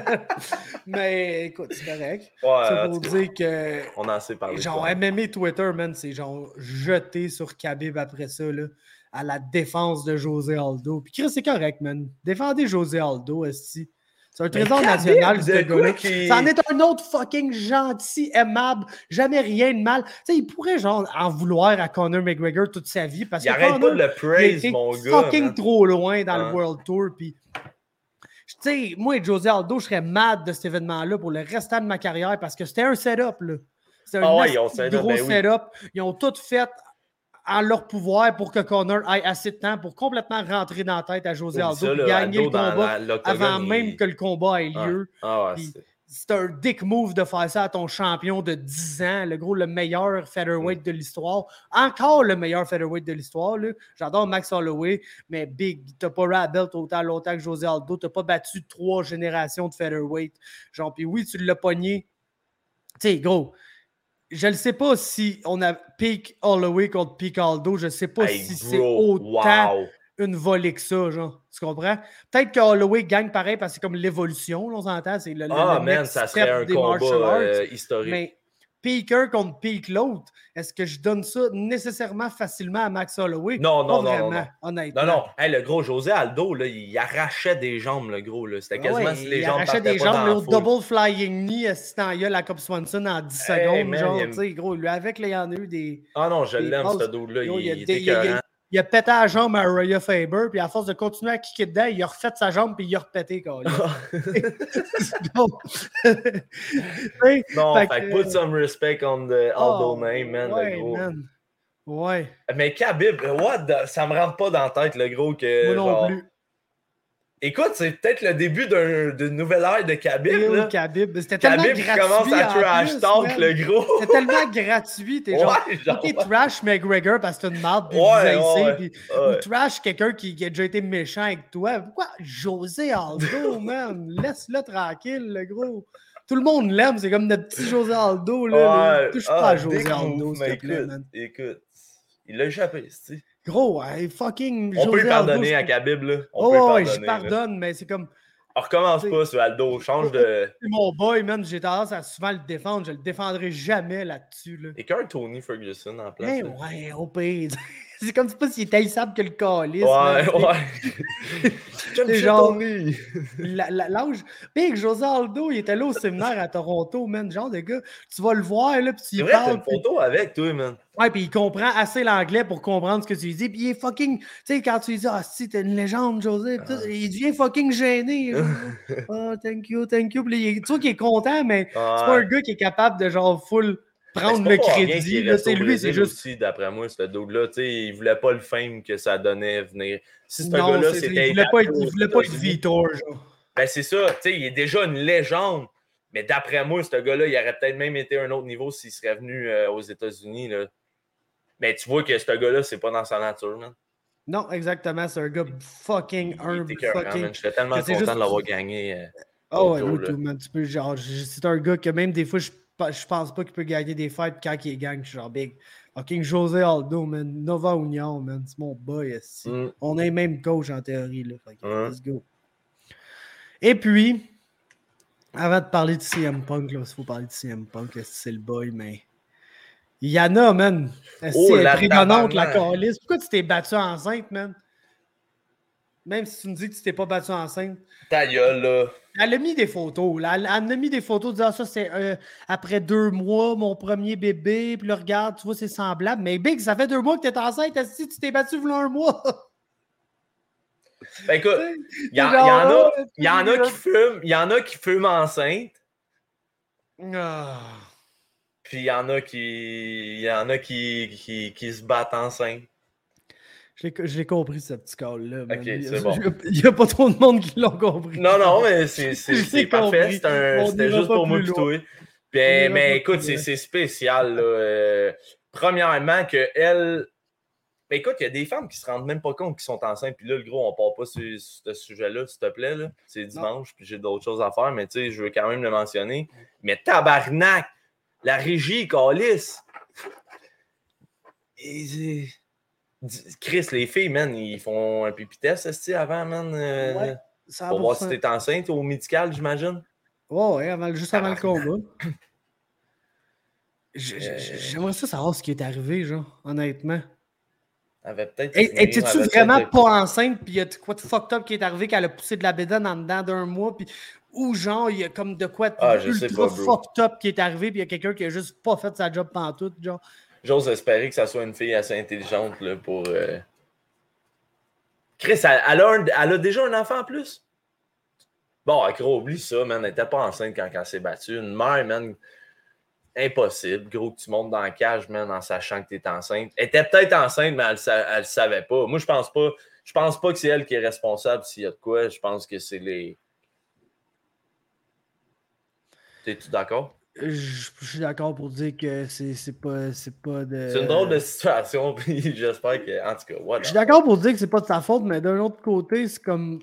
Mais écoute, c'est correct. Ouais, C'est en pour tout cas, dire que, on en a assez parlé. genre, quoi. M M A Twitter, man, c'est genre jeté sur Khabib après ça, là, à la défense de José Aldo. Puis Chris, c'est correct, man. Défendez José Aldo, esti. C'est un trésor Khabib, national, ce de quoi gars-là. qu'il- C'en est un autre fucking gentil, aimable, jamais rien de mal. Tu sais, il pourrait, genre, en vouloir à Conor McGregor toute sa vie, parce Il que arrête Conor, pas de le il a praise, été mon gars. fucking man. trop loin dans Ouais. le World Tour, puis... Tu sais, moi et José Aldo, je serais mad de cet événement-là pour le restant de ma carrière, parce que c'était un setup, là. C'était un Ah ouais, ils ont asti de setup, gros ben oui. setup. Ils ont tout fait en leur pouvoir pour que Conor ait assez de temps pour complètement rentrer dans la tête à José Oublie Aldo ça, et là, gagner Aldo le dans combat la- l'octogone, avant il- même que le combat ait Ah. lieu. Ah ouais, Puis- c'est- C'est un dick move de faire ça à ton champion de dix ans, le gros, le meilleur featherweight de l'histoire. Encore le meilleur featherweight de l'histoire. là. J'adore Max Holloway, mais big, t'as pas rap belt autant longtemps que José Aldo, t'as pas battu trois générations de featherweight. Genre, puis oui, tu l'as pogné. Tu sais, gros, je ne sais pas si on a Peak Holloway contre Peak Aldo. Je ne sais pas Hey, si bro, c'est autant wow. une volée que ça, genre. Tu comprends? Peut-être que Holloway gagne pareil parce que c'est comme l'évolution, là, on s'entend. C'est le, Ah, le man, next ça step serait un des combat martial arts. euh, historique. Mais Peaker contre Peak l'autre, est-ce que je donne ça nécessairement facilement à Max Holloway? Non, non, Pas non, vraiment, non, non. honnêtement. Non, non. Hey, le gros José Aldo, là, il arrachait des jambes, le gros. Là. C'était Ah quasiment ouais, si les il jambes arrachait partaient des pas jambes dans là, la au foule. double flying knee assistant à la Cop Swanson en dix Hey, secondes. man, genre, il- tu sais, gros, lui, avec, là, il y en a eu des. Ah non, je des l'aime, passes. ce dude-là. Gros, Il, il, a il des- est il a- il a- écœurant. il a pété la jambe à Araya Faber, puis à force de continuer à kicker dedans, il a refait sa jambe, puis il a repété. Quoi, Non, fait fait que, que put some respect on the Aldo oh, name, man, ouais, le gros. man. Ouais. Mais Khabib, what the- ça me rentre pas dans la tête, le gros, que Moi non genre... plus. Écoute, c'est peut-être le début d'un- d'une nouvelle ère de Khabib, Yo, là. Khabib. C'était tellement Khabib qui gratuit. commence à en trash plus, talk, man. le gros. C'était tellement gratuit. T'es genre, Ouais, genre, ok, trash McGregor parce que c'est une marde, puis Ouais, vous haïssez, ouais, puis- ouais. ou trash quelqu'un qui, qui a déjà été méchant avec toi. Pourquoi José Aldo, man? Laisse-le tranquille, le gros. Tout le monde l'aime, c'est comme notre petit José Aldo, là. Ouais, Touche ah, pas à José big Aldo, move, s'il mais te plaît, écoute, man. écoute, il l'a échappé, c'est Gros, hey, fucking On José peut lui pardonner Aldo, à je- Khabib, là. On Oh, peut lui ouais, pardonner. je là. pardonne, mais c'est comme... On recommence T'sais, pas sur Aldo, change de... C'est mon boy, man. J'ai tendance à souvent le défendre. Je le défendrai jamais là-dessus, là. Et qu'un Tony Ferguson en place. Eh là. ouais, au pire. C'est comme si pas s'il est haïssable que le calice. Ouais, man, ouais. J'aime C'est shit genre- Tony. La- la- L'âge. Big José Aldo, il était là au séminaire à Toronto, man. Genre de gars, tu vas le voir, là, puis tu C'est y vrai, t'as parles. une puis- photo avec toi, man. Ouais, puis il comprend assez l'anglais pour comprendre ce que tu lui dis. Puis il est fucking. Tu sais, quand tu lui dis, ah, si, t'es une légende, José, pis tout, il devient fucking gêné. genre. Ah, thank you, thank you. Puis il est- tu vois qu'il est content, mais c'est pas un gars qui est capable de, genre, full prendre le crédit. Là, c'est lui, c'est juste. Aussi, d'après moi, ce dude-là, tu sais, il voulait pas le fame que ça donnait venir. Si ce Non, gars-là, c'est- c'était. il voulait pas être, établi il aux voulait pas être États-Unis, Vitor, genre. Ben, c'est ça, tu sais, il est déjà une légende. Mais d'après moi, ce gars-là, il aurait peut-être même été à un autre niveau s'il serait venu euh, aux États-Unis, là. Mais tu vois que ce gars-là, c'est pas dans sa nature, man. Non, exactement. C'est un gars fucking Il humble. était écœurant, Fucking... man. J'étais tellement que c'est content juste- de l'avoir gagné. euh, Oh, ouais, l'autre moi, jour, tout, là. man. Tu peux, genre, je- c'est un gars que même des fois, je, pa- je pense pas qu'il peut gagner des fights quand il gagne. Je suis genre big. Fucking José Aldo, man. Nova Union, man. C'est mon boy, ici. Mm. On est même coach en théorie, là. Fait que, Mm. let's go. Et puis, avant de parler de C M Punk, là, s'il faut parler de C M Punk, là, c'est le boy, mais. Il y en a, man. Oh, C'est la prédonnante, la tabarnak. calice. Pourquoi tu t'es battu enceinte, man? Même si tu me dis que tu t'es pas battu enceinte. Ta gueule, là. Elle a mis des photos. Là. Elle, elle a mis des photos disant ça, c'est euh, après deux mois, mon premier bébé. Puis là, regarde, tu vois, c'est semblable. Mais Big, ça fait deux mois que t'es enceinte. Si tu t'es battu v'là un mois. Ben écoute, il y, en- C'est il y en a, genre, il y en a là. qui fument, il y en a qui fument enceinte, Ah. puis il y en a qui, il y en a qui, qui, qui se battent enceinte. Je l'ai- je l'ai compris, ce petit call-là. man. Ok, Il y a- c'est bon. Il n'y a pas trop de monde qui l'ont compris. Non, non, mais c'est, c'est, Je c'est l'ai parfait. compris. C'est un- On C'était ira juste pas pour moi plus pis loin. toi. Ben, ira mais pas écoute, plus c'est, loin. c'est spécial. Là. Euh, premièrement, que elle. Mais écoute, il y a des femmes qui se rendent même pas compte qu'ils sont enceintes. Puis là, le gros, on part pas sur, sur ce sujet-là, s'il te plaît. Là. C'est dimanche, puis j'ai d'autres choses à faire, mais tu sais, je veux quand même le mentionner. Mais tabarnak! La régie, calice! Et c'est- Chris, les filles, man, ils font un pipi test, est-ce que, avant, man? euh, Ouais, cent pour pour voir cent. si t'es enceinte au médical, j'imagine. Ouais, ouais, avant- juste avant le combat. Je- je- Euh. J'aimerais ça savoir ce qui est arrivé, genre, honnêtement. Elle avait peut-être. Et- fumé, Étais-tu elle avait vraiment peut-être- pas enceinte, puis il y a de quoi de fucked up qui est arrivé qu'elle a poussé de la bédaine en dedans d'un mois, puis ou genre, il y a comme de quoi de Ah, je sais ultra pas, bro. fucked up qui est arrivé, puis il y a quelqu'un qui a juste pas fait sa job pantoute, genre. J'ose espérer que ça soit une fille assez intelligente là, pour. euh, Chris, elle, elle a un- elle a déjà un enfant en plus? Bon, gros, oublie ça, man. Elle n'était pas enceinte quand elle s'est battue. Une mère, man. Impossible. Gros, que tu montes dans la cage, man, en sachant que tu es enceinte. Elle était peut-être enceinte, mais elle ne le savait pas. Moi, je pense pas. Je pense pas que c'est elle qui est responsable s'il y a de quoi. Je pense que c'est les. T'es-tu d'accord? Je je suis d'accord pour dire que c'est c'est pas, c'est pas de. C'est une drôle de situation, puis j'espère que. En tout cas, voilà. Je suis d'accord pour dire que c'est pas de sa faute, mais d'un autre côté, c'est comme.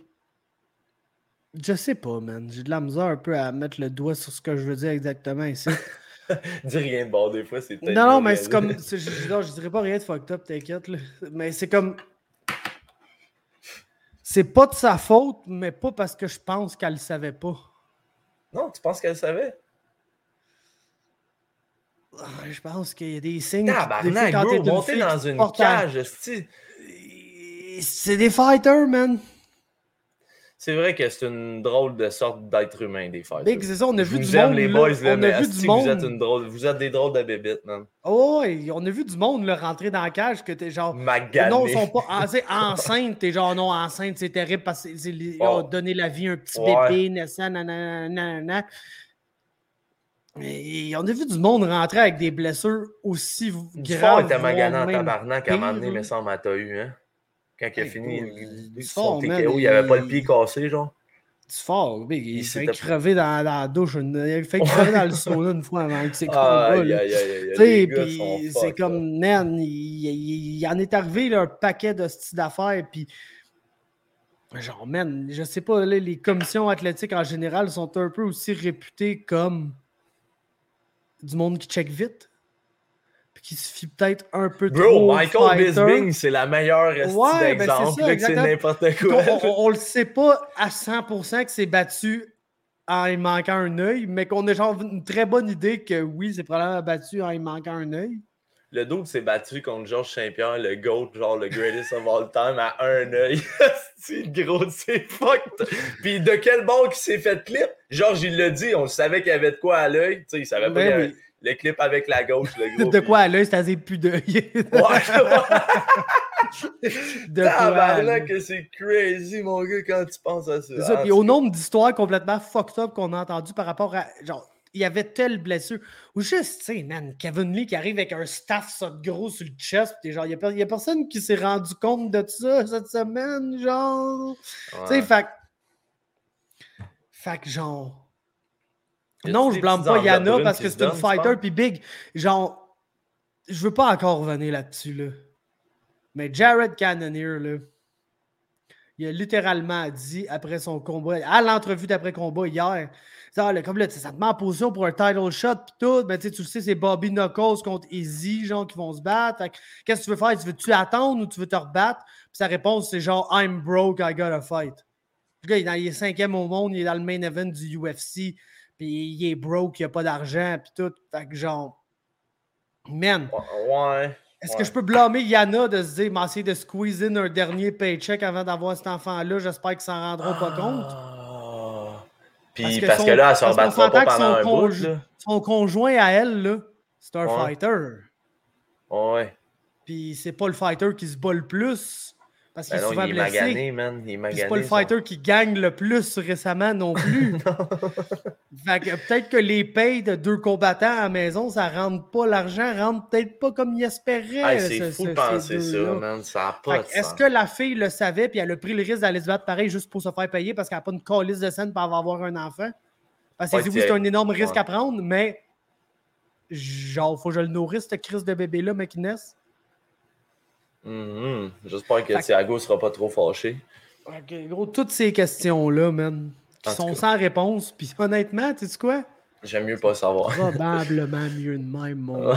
Je sais pas, man. J'ai de la misère un peu à mettre le doigt sur ce que je veux dire exactement ici. Dis rien de bon, des fois, c'est peut-être. Non, non, mais c'est comme. C'est, je, non, je dirais pas rien de fucked up, t'inquiète. Là. Mais c'est comme. C'est pas de sa faute, mais pas parce que je pense qu'elle le savait pas. Non, tu penses qu'elle savait? Je pense qu'il y a des signes. Tabarnak, bro, t'es monter dans une cage, esti. C'est des fighters, man. C'est vrai que c'est une drôle de sorte d'être humain, des fighters. Big, c'est ça, on a je vu vous du aime, monde. les là. boys, là, on mais a vu du monde. monde. Vous êtes, une drôle, vous êtes des drôles de bébites, man. Oh, ouais, on a vu du monde là, rentrer dans la cage que t'es genre. Magané. Non, ils sont pas en, enceintes. T'es genre, non, enceinte, c'est terrible parce que c'est oh. donner la vie à un petit ouais. bébé, naissant, nanana, nanana. Et on a vu du monde rentrer avec des blessures aussi du graves. Du était magané en tabarnak à un moment donné, mais ça, on t'a eu, hein. Quand il a fini, il, son T K O, il avait pas le pied cassé, genre. C'est fort, big. Il, il s'est fait crever dans, dans la douche. Il a fait crever dans le sauna une fois avant que ses combats. Aïe, aïe, aïe, aïe. Puis c'est comme, man, il, il, il en est arrivé là, un paquet de styles d'affaires. Puis, genre, man, je sais pas, là, les commissions athlétiques en général sont un peu aussi réputées comme du monde qui check vite. Puis qui se fie peut-être un peu Bro, trop. Bro, Michael Bisping, c'est la meilleure ouais, d'exemple. Ben c'est, c'est n'importe quoi. On, on le sait pas à cent pour cent que c'est battu en y manquant un œil, mais qu'on a genre une très bonne idée que oui, c'est probablement battu en y manquant un œil. Le dude s'est battu contre Georges Saint-Pierre, le GOAT, genre le greatest of all time, à un œil. C'est gros, c'est fucked. Puis de quel bord qu'il s'est fait clip? Georges, il l'a dit, on savait qu'il y avait de quoi à l'œil. Tu sais, il savait ben pas oui. Le clip avec la gauche, le gros. De quoi à l'œil, c'est-à-dire plus d'œil. Ouais, de Tabarnak que c'est crazy, mon gars, quand tu penses à ça. C'est ça. Ah, puis au nombre d'histoires complètement fucked up qu'on a entendues par rapport à, genre, il y avait telle blessure. Ou juste, tu sais, man, Kevin Lee qui arrive avec un staff ça de gros sur le chest, pis genre, il y, y a personne qui s'est rendu compte de ça cette semaine, genre. Ouais. Tu sais, fait Fait que, genre. Non, je blâme pas Yana parce que c'est une fighter, puis Big, genre, je veux pas encore revenir là-dessus, là. Mais Jared Cannonier, là, il a littéralement dit après son combat, à l'entrevue d'après-combat hier, ça, là, comme là, ça te met en position pour un title shot, pis tout, ben, tu le sais, c'est Bobby Knuckles contre Izzy, genre, qui vont se battre. Fait, qu'est-ce que tu veux faire? Tu veux-tu attendre ou tu veux te rebattre? Puis sa réponse, c'est genre, I'm broke, I gotta fight. Le gars, il est, dans, il est cinquième au monde, il est dans le main event du U F C. Puis il est broke, il a pas d'argent, puis tout. Fait que genre, man. Ouais. Est-ce ouais. que je peux blâmer Yana de se dire, m'essayer de squeeze in un dernier paycheck avant d'avoir cet enfant-là? J'espère qu'ils s'en rendront pas compte. Ah. Puis parce, que, parce son, que là, elle se rebattra pas pendant un bout. Là. Son conjoint à elle, là, c'est un ouais. fighter. Ouais. Puis c'est pas le fighter qui se bat le plus. Parce qu'il ben est souvent il est blessé. Magané, man. Il est magané, c'est pas le ça. fighter qui gagne le plus récemment non plus. Fait que peut-être que les payes de deux combattants à la maison, ça rentre pas, l'argent rentre peut-être pas comme il espérait. Hey, c'est ce, fou ce, de penser ça, man. Ça a pas de sens. Est-ce que la fille le savait puis elle a pris le risque d'aller se battre pareil juste pour se faire payer parce qu'elle n'a pas une calice de scène pour avoir un enfant? Parce que ouais, oui, c'est un énorme risque ouais. à prendre, mais genre, faut que je le nourrisse, cette crise de bébé-là, mais qui naisse. Mm-hmm. J'espère que Thiago sera pas trop fâché. Okay, gros, toutes ces questions-là, man, qui sont sans réponse, puis honnêtement, tu sais quoi? J'aime mieux pas savoir. Probablement mieux de même, mon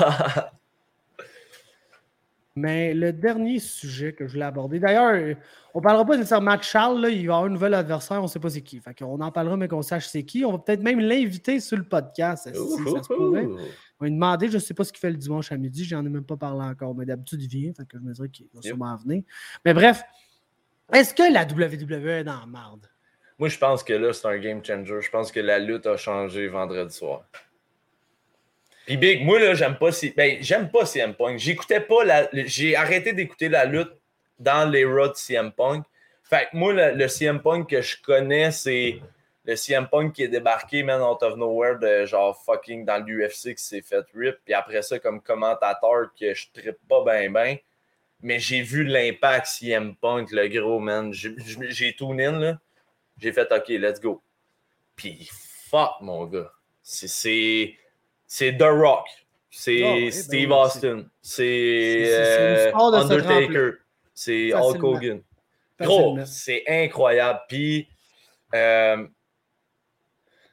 Mais le dernier sujet que je voulais aborder, d'ailleurs, on parlera pas nécessairement de Charles, là, il va y avoir un nouvel adversaire, on ne sait pas c'est qui. Fait qu'on en parlera, mais qu'on sache c'est qui. On va peut-être même l'inviter sur le podcast, si ça se pourrait. On va lui demander, je ne sais pas ce qu'il fait le dimanche à midi, j'en ai même pas parlé encore, mais d'habitude, il vient, fait que je me dirais qu'il va sûrement yep. venir. Mais bref, est-ce que la W W E est dans la merde? Moi, je pense que là, c'est un game changer. Je pense que la lutte a changé vendredi soir. Puis Big, moi, là, j'aime pas si... Ben, j'aime pas C M Punk. J'écoutais pas la... J'ai arrêté d'écouter la lutte dans les Raw de C M Punk. Fait que moi, le, le C M Punk que je connais, c'est le C M Punk qui est débarqué, man, out of nowhere, de genre fucking dans l'U F C qui s'est fait rip. Puis après ça, comme commentateur, que je trippe pas ben ben. Mais j'ai vu l'impact C M Punk, le gros, man. J'ai, j'ai tune in, là. J'ai fait, OK, let's go. Puis fuck, mon gars. C'est... c'est... C'est The Rock, c'est oh, Steve ben, Austin, c'est, c'est, c'est euh, Undertaker, c'est Hulk Hogan. Gros, c'est incroyable. Puis, euh,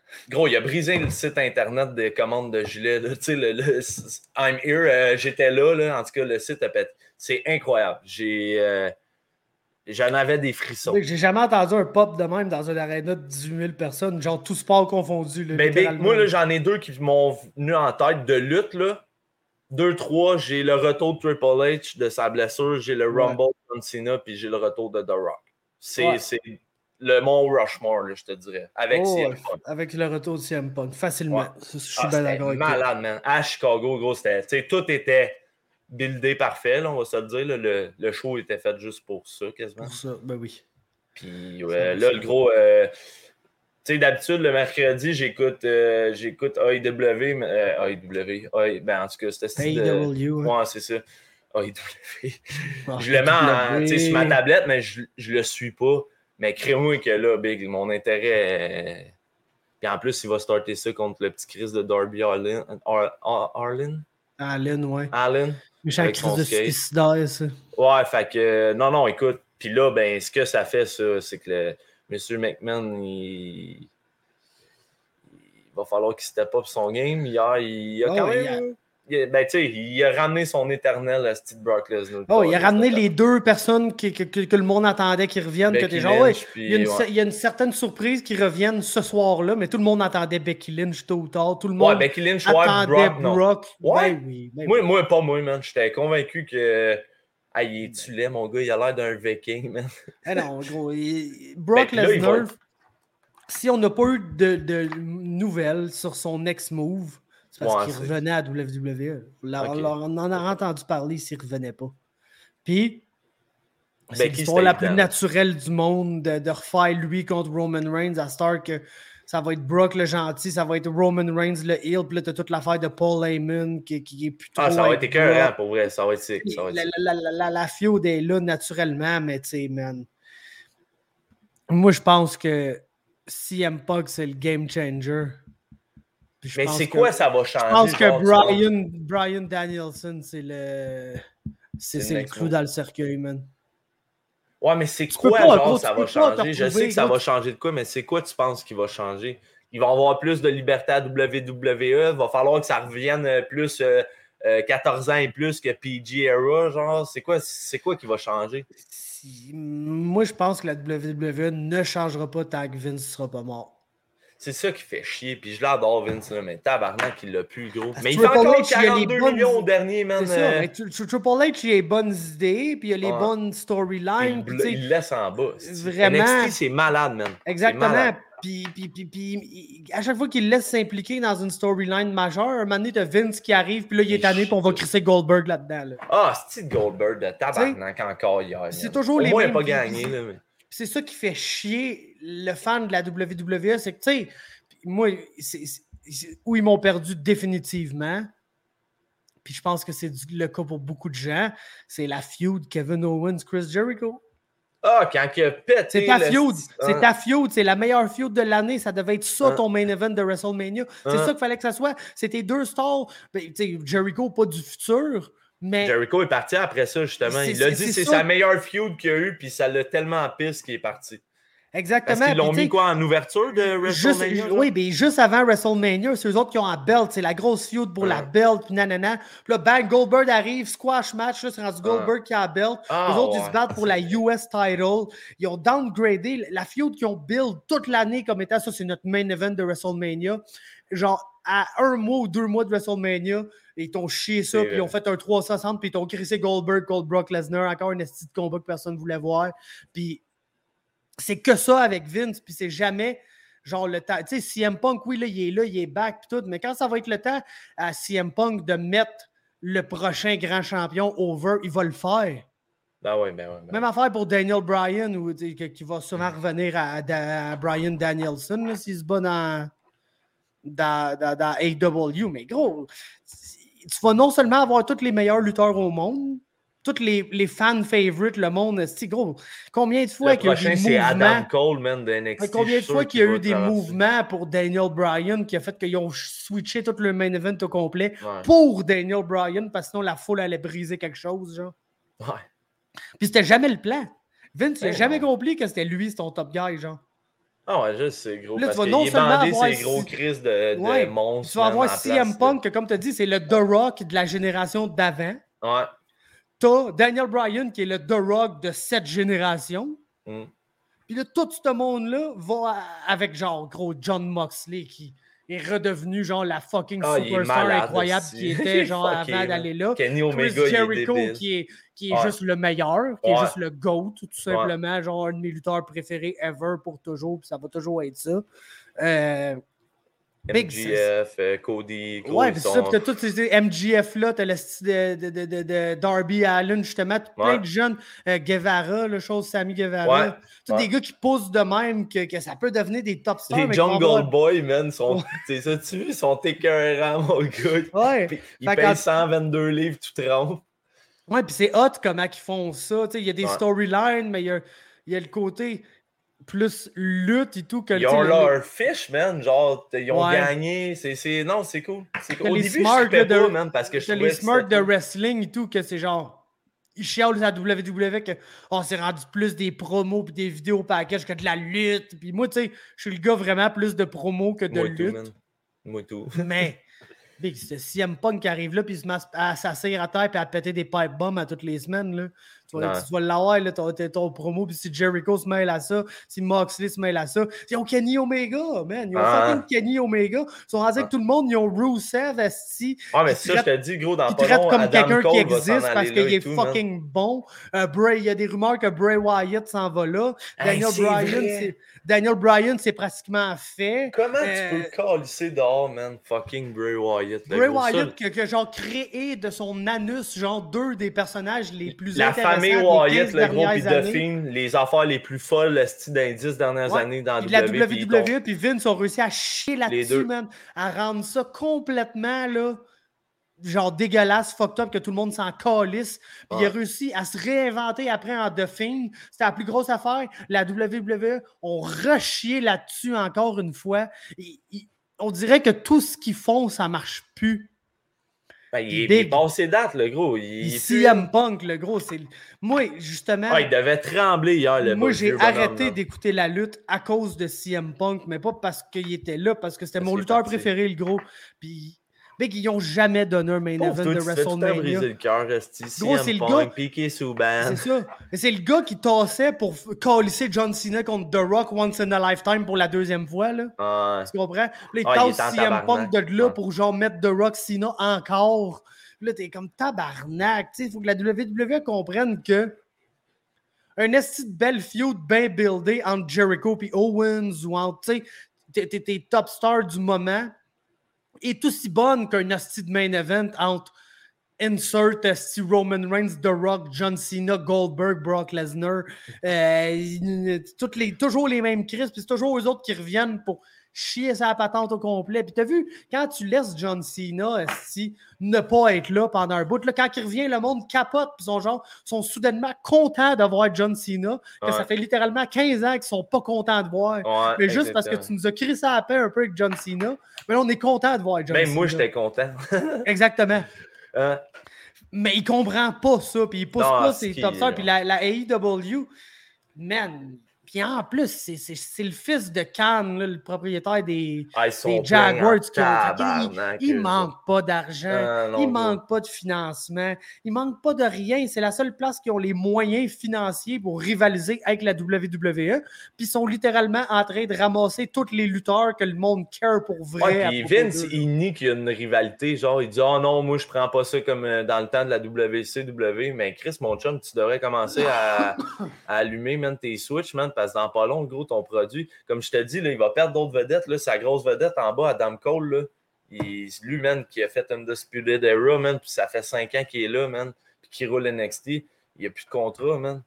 Gros, il a brisé le site internet des commandes de gilets. Tu sais, le, le I'm here, euh, j'étais là, là. En tout cas, le site a pété. C'est incroyable. J'ai... Euh, J'en avais des frissons. J'ai jamais entendu un pop de même dans un aréna de dix-huit mille personnes, genre tout sport confondu. Là, ben, moi, là, j'en ai deux qui m'ont venu en tête de lutte. Là. Deux, trois, j'ai le retour de Triple H de sa blessure, j'ai le Rumble ouais. de John Cena, puis j'ai le retour de The Rock. C'est ouais. le Mont Rushmore, là, je te dirais. Avec oh, C M Punk. Avec le retour de C M Punk, facilement. Ouais. Je suis ah, bien d'accord avec toi. malade, man. À Chicago, gros, c'était... Tout était... buildé parfait, là, on va se le dire. Là, le, le show était fait juste pour ça, quasiment. Pour ça, ben oui. Puis ouais, là, le gros... Euh, tu sais, d'habitude, le mercredi, j'écoute euh, j'écoute A E W, mais, euh, A E W, A E, ben en tout cas, c'était style de... A E W. Ouais, c'est ça. A E W. Oh, je le mets en, sur ma tablette, mais je, je le suis pas. Mais crée-moi que là, Big, mon intérêt... Euh... Puis en plus, il va starter ça contre le petit Chris de Darby Allin. Ar Ar Arlin? Allen, ouais. Allen. Méchant Chris de suicidaire, ça. Ouais, fait que... Non, non, écoute. Puis là, ben, ce que ça fait, ça, c'est que le M. McMahon, il... il va falloir qu'il step up son game. Hier, il a oh, quand même... A... Il a... Ben, tu sais, il a ramené son éternel à Steve Brock Lesnar. Oh, il a ramené les deux personnes que, que, que, que le monde attendait qu'ils reviennent. Que des gens, ouais, puis, il, y a une, ouais. il y a une certaine surprise qu'ils reviennent ce soir-là, mais tout le monde attendait Becky Lynch tôt ou tard. Tout le monde ouais, Becky Lynch, attendait ouais, Brock, Brock. Non. Ouais. Ben oui, ben moi, oui. moi, pas moi, man. J'étais convaincu que... Ah, il est-tu laid, mon gars? Il a l'air d'un viking, man. Ah non, gros. Il... Brock ben, Lesnar, va... si on n'a pas eu de, de nouvelles sur son next move, c'est parce ouais, qu'il revenait à W W E. Là, okay. On en a entendu parler s'il ne revenait pas. Puis, c'est ben, l'histoire la plus naturelle du monde de, de refaire lui contre Roman Reigns à Star que ça va être Brock le gentil, ça va être Roman Reigns le heel, puis là, t'as toute l'affaire de Paul Heyman qui, qui est plus trop... Ah, ça va être écœurant, pour vrai, ça va être sick. Ça va être la, la, la, la, la feud est là naturellement, mais tu sais, man... Moi, je pense que C M Punk, c'est le game changer. Mais c'est quoi ça va changer? Je pense que Brian, Brian Danielson, c'est le... C'est, c'est le clou dans le cercueil, man. Ouais, mais c'est quoi, pas, genre, gros, ça va changer? Je sais que ça va changer de quoi, mais c'est quoi tu penses qui va changer? Il va y avoir plus de liberté à W W E, il va falloir que ça revienne plus euh, euh, quatorze ans et plus que P G era, genre, c'est quoi, c'est quoi qui va changer? Si... Moi, je pense que la W W E ne changera pas tant que Vince ne sera pas mort. C'est ça qui fait chier, puis je l'adore, Vince, là, mais tabarnak, il l'a plus, gros. Parce mais il fait Triple encore H, quarante-deux bonnes... millions au dernier, man. C'est ça, mais Triple H, il a les bonnes idées, puis il a les ouais. bonnes storylines. Il, il le laisse en bas. Vraiment. N X T, c'est malade, man. Exactement. Malade. Puis, puis, puis, puis, à chaque fois qu'il laisse s'impliquer dans une storyline majeure, un moment donné, t'as Vince qui arrive, puis là, il est tanné, puis on va crisser Goldberg là-dedans. Là. Ah, c'est Goldberg de tabarnak encore hier. C'est toujours Au les moins, mêmes. il n'a pas gagné. Là, mais... C'est ça qui fait chier le fan de la W W E, c'est que, tu sais, moi, c'est, c'est, où ils m'ont perdu définitivement, puis je pense que c'est le cas pour beaucoup de gens, c'est la feud Kevin Owens-Chris Jericho. Ah, quand il a pété... C'est ta le... feud, ah. c'est ta feud, c'est la meilleure feud de l'année, ça devait être ça ah. ton main event de WrestleMania. Ah. C'est ça qu'il fallait que ça soit. C'était deux stars, ben, Jericho, pas du futur, mais... Jericho est parti après ça, justement. Il a dit que c'est sa meilleure feud qu'il y a eu, puis ça l'a tellement en pisse qu'il est parti. Exactement. Parce qu'ils l'ont mis quoi en ouverture de WrestleMania? Juste, oui, mais juste avant WrestleMania, c'est eux autres qui ont la belt. C'est la grosse feud pour ah. la belt, puis nanana. Puis là, bang, Goldberg arrive, squash match, là, c'est rendu Goldberg ah. qui a la belt. Ah, eux autres, ouais. ils se battent pour la U S title. Ils ont downgradé la feud qu'ils ont build toute l'année comme étant ça, c'est notre main event de WrestleMania. Genre, à un mois ou deux mois de WrestleMania, ils t'ont chié ça, puis ils ont fait un trois cent soixante, puis ils t'ont crissé Goldberg contre Brock Lesnar, encore un esti de combat que personne ne voulait voir. Puis c'est que ça avec Vince, puis c'est jamais genre le temps. Tu sais, C M Punk, oui, là, il est là, il est back, puis tout, mais quand ça va être le temps à C M Punk de mettre le prochain grand champion over, il va le faire. Ben oui, ben oui. Ben Même affaire pour Daniel Bryan, ou, qui va sûrement revenir à, à, à Bryan Danielson, s'il se bat dans, dans, dans, dans A E W. Mais gros, tu vas non seulement avoir tous les meilleurs lutteurs au monde, tous les, les fan favorites, le monde, c'est gros. Combien de fois le qu'il y a eu des mouvements... Adam Cole, man, de N X T. Combien de fois qu'il y a eu des mouvements pour Daniel Bryan qui a fait qu'ils ont switché tout le main event au complet ouais. pour Daniel Bryan parce que sinon la foule allait briser quelque chose, genre. Ouais. Puis c'était jamais le plan. Vince, il n'a ouais, jamais ouais. compris que c'était lui, son top guy, genre. Ah ouais, juste c'est gros. Là, parce tu vas qu'il non est seulement bandé avoir ces gros si- crises de, de Ouais. monstres. Tu vas man, avoir en C M place, Punk, que, comme tu as dit, c'est le The Rock de la génération d'avant. là. Ouais. T'as Daniel Bryan, qui est le The Rock de cette génération. Mm. Puis là, tout ce monde-là va avec, genre, gros John Moxley, qui est redevenu, genre, la fucking Ah, il est superstar malade, incroyable aussi. qui était, genre, Fucké, avant man. d'aller là. Kenny Chris Omega, il est Jericho, débile. qui est, qui est Ouais. juste le meilleur, qui Ouais. est juste le GOAT, tout Ouais. simplement, genre, un de mes lutteurs préférés ever pour toujours, puis ça va toujours être ça. Euh, Big, M G F, euh, Cody, gros, ouais, ils puis sont... ça, puis t'as tous ces M G F-là, t'as le style de, de, de, de, de Darby Allin, justement, tout plein Ouais. de jeunes, euh, Guevara, le chose Sammy Guevara, Ouais. tous Ouais. des gars qui poussent de même, que, que ça peut devenir des top stars. Les mais qui vont Jungle avoir- Boys, man, sont... Ouais. C'est ça, tu vois, ils sont écœurants, mon gars. Ouais, Puis, ils Fait payent qu'en- cent vingt-deux livres, tout trempe. ouais, puis c'est hot comment ils font ça, tu sais, il y a des Ouais. storylines, mais il y a, il y a le côté plus lutte et tout, que Ils tu sais, ont le- leur fiche, man. Genre, ils ont Ouais. gagné. C'est, c'est... Non, c'est cool. C'est cool. T'as Au les début, smart, je trippais là, de- pas, man, parce que je t'as trouvais les que smart c'était de cool. wrestling et tout, que c'est genre. Ils chialent à W W E que on s'est rendu plus des promos puis des vidéos package que de la lutte. Puis moi, tu sais, je suis le gars vraiment plus de promos que de Moi tout, lutte. man. Moi tout. Mais, big, c'est C M Punk qui arrive là puis il se met à s'asseoir à terre puis à péter des pipe bombs à toutes les semaines. Là. Tu vas, Ouais. tu vas l'avoir, là, ton, ton promo. Puis si Jericho se mêle à ça, si Moxley se mêle à ça, ils ont Kenny Omega, man. Ils ont Ah. fucking Kenny Omega. Ils sont rendus avec tout le monde. Ils ont Rusev, esti. Ah, mais qui ça, je traite- te dis, gros, dans qui pas traite long, comme Adam quelqu'un qui Cole va s'en existe parce aller là qu'il et est tout, man. fucking bon. Euh, Bray, il y a des rumeurs que Bray Wyatt s'en va là. Hey, Daniel c'est Bryan, vrai. c'est Daniel Bryan, c'est pratiquement fait. Comment Euh, tu peux le calisser dehors, man? Fucking Bray Wyatt. le Bray gros. Ça, Wyatt, qui a genre créé de son anus, genre deux des personnages les plus la intéressants famille des Wyatt, quinze le gros, puis dernières The années. Fiend, les affaires les plus folles, le style des dix dernières Ouais. années dans Puis la W W E. puis ils W W E puis Vince ont réussi à chier Les là-dessus, deux. man. À rendre ça complètement, là, genre dégueulasse, fucked up, que tout le monde s'en calisse. Puis il a Ouais. réussi à se réinventer après en The Fiend. C'était la plus grosse affaire. La W W E ont rechié là-dessus encore une fois. Et- et- on dirait que tout ce qu'ils font, ça marche plus. Ben, il, est, Big. il est passé date, le gros. Il, il Puis est C plus- M Punk, le gros, c'est... Moi, justement... Ah, il devait trembler hier, le Moi, beau j'ai vieux bonhomme, arrêté man. d'écouter la lutte à cause de C M Punk, mais pas parce qu'il était là, parce que c'était Parce mon qu'il est lutteur parti. préféré, le gros. Puis, mec, ils n'ont jamais donné un main Pauvre event toi, de tu te fais tout le temps briser WrestleMania. le cœur, Esti. Gros, c'est C M le Punk, gars- Piqué Souban. C'est ça. Mais c'est le gars qui tassait pour f- calisser John Cena contre The Rock once in a lifetime pour la deuxième fois, là. Ah, Tu comprends? Là, il Ah, il tasse est en C M Punk tabarnak. de là Ouais. pour genre mettre The Rock Cena encore. Là, t'es comme tabarnak. Il faut que la W W E comprenne que un esti de belle feud bien buildé entre Jericho et Owens ou entre, tu sais, tes- tes tes top stars du moment est aussi bonne qu'un esti de main event entre insert esti Roman Reigns, The Rock, John Cena, Goldberg, Brock Lesnar. Euh, toutes les, toujours les mêmes crises, puis c'est toujours eux autres qui reviennent pour chier sa patente au complet. Puis t'as vu, quand tu laisses John Cena esti, ne pas être là pendant un bout, là, quand il revient, le monde capote, puis sont genre, sont soudainement contents d'avoir John Cena, que Ouais. ça fait littéralement quinze ans qu'ils sont pas contents de voir. ouais, Mais juste parce que exactement. tu nous as crissé à la paix un peu avec John Cena, mais là, on est content de voir John Même Cena. moi, j'étais content. Exactement. Hein? Mais il comprend pas ça, puis il pousse Non, pas c'est ses qui- top stars. Puis la, la A E W, man, puis en plus, c'est, c'est, c'est le fils de Khan, là, le propriétaire des, Ah, ils sont des pleins Jaguars. en qui ont- fait qu'il- tabarnak, il il eux manque pas d'argent, Ah, non, il gros. manque pas de financement, il manque pas de rien. C'est la seule place qui ont les moyens financiers pour rivaliser avec la W W E. Puis ils sont littéralement en train de ramasser tous les lutteurs que le monde care pour vrai. Ouais, à puis propos Vince, d'eux. il nie qu'il y a une rivalité. Genre, il dit oh non, moi, je prends pas ça comme euh, dans le temps de la W C W. Mais Chris, mon chum, tu devrais commencer à, à allumer, man, tes switches, man, parce que dans pas long, gros, ton produit, comme je te dis, là, il va perdre d'autres vedettes. Là, sa grosse vedette en bas, Adam Cole, là, il, c'est lui, man, qui a fait Undisputed Era, man, puis ça fait cinq ans qu'il est là, man, puis qu'il roule N X T. Il n'y a plus de contrat, man.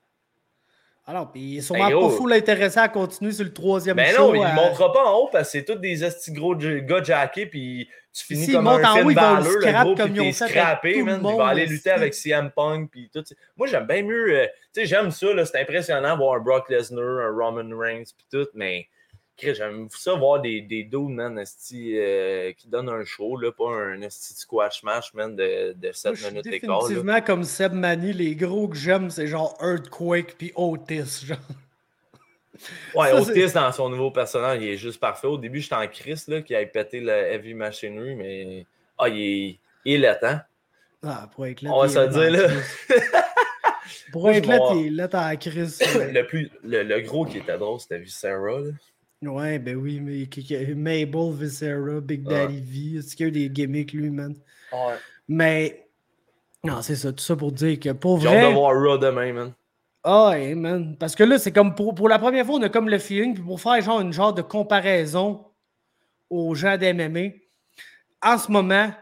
Ah non, puis il est sûrement Ben, gros. pas full intéressé à continuer sur le troisième Mais show. non, il ne à- montera pas en haut parce que c'est tous des esti gros j- gars jackés, puis tu finis S'ils comme montent un en haut, Finn ils vont le Balor, le scrap gros, comme puis ils ont t'es fait avec scrappé, tout le man. Il monde, va aller esti. lutter avec C M Punk, puis tout. Moi, j'aime bien mieux, euh, tu sais, j'aime ça, là, c'est impressionnant voir un Brock Lesnar, un Roman Reigns, puis tout, mais Chris, j'aime ça voir des, des dudes, man, esti, euh, qui donnent un show, là, pas un esti de squash match, man, de, de Moi, sept je suis minutes d'écart, là. définitivement comme Seb Mani, les gros que j'aime, c'est genre Earthquake puis Otis, genre. Ouais, Ça, Otis, c'est- dans son nouveau personnage, il est juste parfait. Au début, j'étais en crise, là, qui avait pété le Heavy Machinery, mais. Ah, il est, il est laid, hein? Ah, pour être là, On va t'es se le dans dire, la là. crise. Pour Moi, être je là, m'en- t'es là, t'as la crise. le, plus, le, le gros qui était drôle, c'était Viscera, là. Ouais, ben oui, mais qui- qui- Mabel, Viscera, Big Ouais. Daddy V, c'est qu'il y a eu des gimmicks, lui, man. Ouais. Mais, non, c'est ça, tout ça pour dire que pour J'ai hâte de vrai... voir Raw demain, man. Ah, ouais, man. Parce que là, c'est comme pour, pour la première fois, on a comme le feeling, puis pour faire genre une genre de comparaison aux gens d'M M A, en ce moment,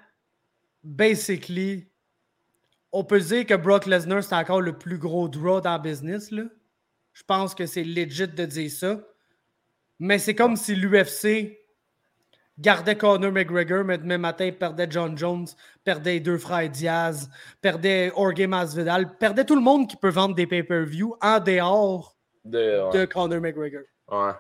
basically, on peut dire que Brock Lesnar, c'est encore le plus gros draw dans le business, là. Je pense que c'est legit de dire ça. Mais c'est comme si l'U F C gardait Conor McGregor, mais demain matin, perdait John Jones, perdait les deux frères Diaz, perdait Jorge Masvidal, perdait tout le monde qui peut vendre des pay-per-view en dehors De, ouais. de Conor McGregor. Ouais.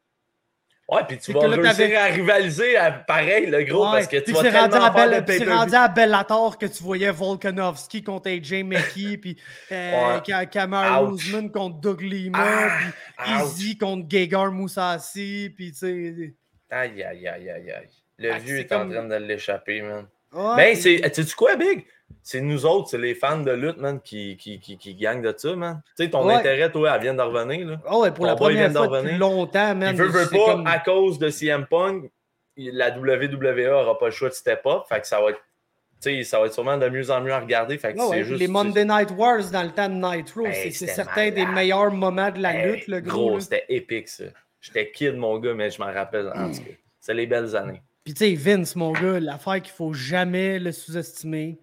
Ouais, puis tu C'est vas que là, réussir t'avais- à rivaliser à, pareil, le gros, Ouais, parce que tu puis vas c'est rendu, tellement à faire Bell- de puis c'est pay-per-view. rendu à Bellator que tu voyais Volkanovski contre A J McKee, puis euh, Ouais. Ka- Kamaru Ouch. Usman contre Doug Lima, Ah, puis ouch. Izzy contre Gegard Moussassi, puis tu sais... Aïe, aïe, aïe, aïe, aïe. Le Fait que vieux c'est est comme- en train de l'échapper, man. Ouais, Ben, et- c'est. Sais-tu quoi, Big? C'est nous autres, c'est les fans de lutte, man, qui, qui, qui, qui gagnent de ça, man. Tu sais, ton Ouais. intérêt, toi, elle vient de revenir, là. Ah ouais, pour la Ton boy première vient fois de depuis revenir. longtemps, man. Il veut, veut c'est pas, comme- à cause de C M Punk, il- la W W E n'aura pas le choix de step up. Fait que ça va être. Tu sais, ça va être sûrement de mieux en mieux à regarder. Fait que Ah ouais, c'est juste. les Monday Night Wars dans le temps de Nitro, Hey, c'est- c'est c'était certains des malade. meilleurs moments de la Hey, lutte, le gros. gros, là. c'était épique, ça. J'étais kid, mon gars, mais je m'en rappelle, en tout cas. C'est les belles années. Puis tu sais, Vince, mon gars, l'affaire qu'il faut jamais le sous-estimer,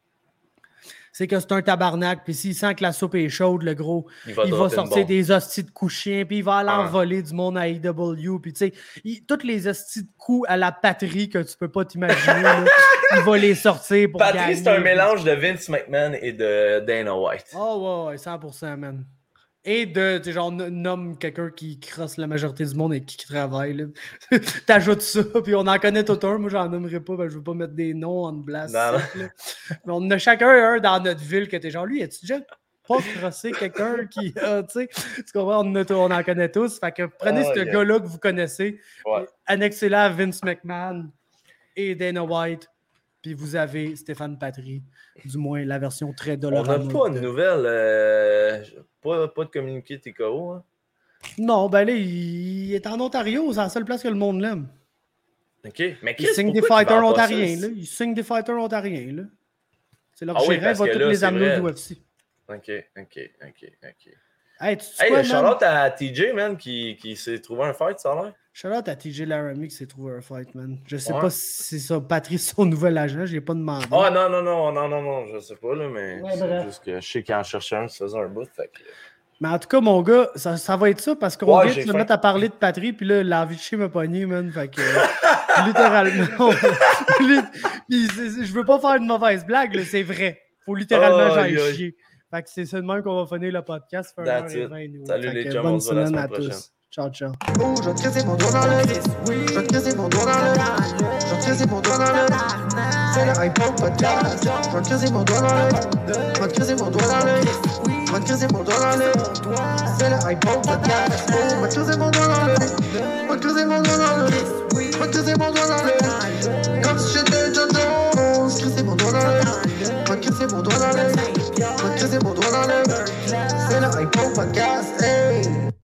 c'est que c'est un tabarnak, puis s'il sent que la soupe est chaude, le gros, Il va, il va dropper une sortir bombe. des hosties de coups chiens, puis il va aller Ah. envoler du monde à A E W, puis tu sais, il- toutes les hosties de coups à la patrie que tu peux pas t'imaginer, là, il va les sortir pour gagner. Patrice, c'est un mélange de Vince McMahon et de Dana White. Oh ouais, ouais, cent pour cent, man. Et de, tu sais, genre, n- nomme quelqu'un qui crosse la majorité du monde et qui, qui travaille, là. T'ajoutes ça, puis on en connaît tout un. Moi, j'en nommerai pas, parce que je veux pas mettre des noms en blast. Non, non. là. Mais on en a chacun un dans notre ville que t'es genre, lui, as-tu déjà pas crossé quelqu'un qui, a, tu sais, tu comprends, on, en a- on en connaît tous. Fait que prenez Ah, ce yeah. gars-là que vous connaissez, Ouais. annexez-le à Vince McMahon et Dana White, puis vous avez Stéphane Patry, du moins la version très On dolorama. n'a pas de de- nouvelles. euh, pas, pas de communiqué T K O. Hein. Non, ben là, il, il est en Ontario, c'est la seule place que le monde l'aime. OK. Mais Il Chris, signe des pourquoi tu fighters vends pas ontariens, ça? là. Il signe des fighters ontariens, là. C'est leur Ah oui, gérant, parce il va que tous là, les c'est amener vrai. au U F C. OK, OK, OK, OK. Hey, tu sais Hey, quoi, le man? Charlotte à T J, man, qui, qui s'est trouvé un fight, ça a l'air. Shout-out à T J Laramie qui s'est trouvé un fight, man. Je sais Ouais. pas si c'est ça, Patrice, son nouvel agent, je l'ai pas demandé. Ah non, non, non, non, non, non, je sais pas, là, mais Ouais, c'est bref. juste que je sais qu'il en cherchait un qui faisait un bout. Fait que... Mais en tout cas, mon gars, ça, ça va être ça parce qu'on Ouais, vient j'ai de se faim. mettre à parler de Patry, puis là, l'envie de chier m'a pogné, man. Fait que, euh, littéralement, lit- puis c'est- c'est- je veux pas faire une mauvaise blague, là, c'est vrai. Faut littéralement que j'aille Aïe, aïe. chier. Fait que c'est ça de même qu'on va finir le podcast. Fait That's une heure it. et vingt, nous. Salut Fait les que chums, bonne on se voit la semaine semaine à prochaine. tous. Ciao, ciao. Oh, je vais te casser mon doigt dans le Je vais te casser mon doigt dans le Je vais te casser mon doigt dans le C'est le iPod podcast Je vais te casser mon doigt dans le Je vais te casser mon doigt dans le Je vais te casser mon doigt dans le C'est le iPod podcast Oh, je vais te casser mon doigt dans le Je vais te casser mon doigt dans le Je vais te casser mon doigt dans le Comme si j'étais John Jones Casser mon doigt dans le Je vais te casser mon doigt dans le Je vais te casser mon doigt dans le C'est le iPod podcast Hey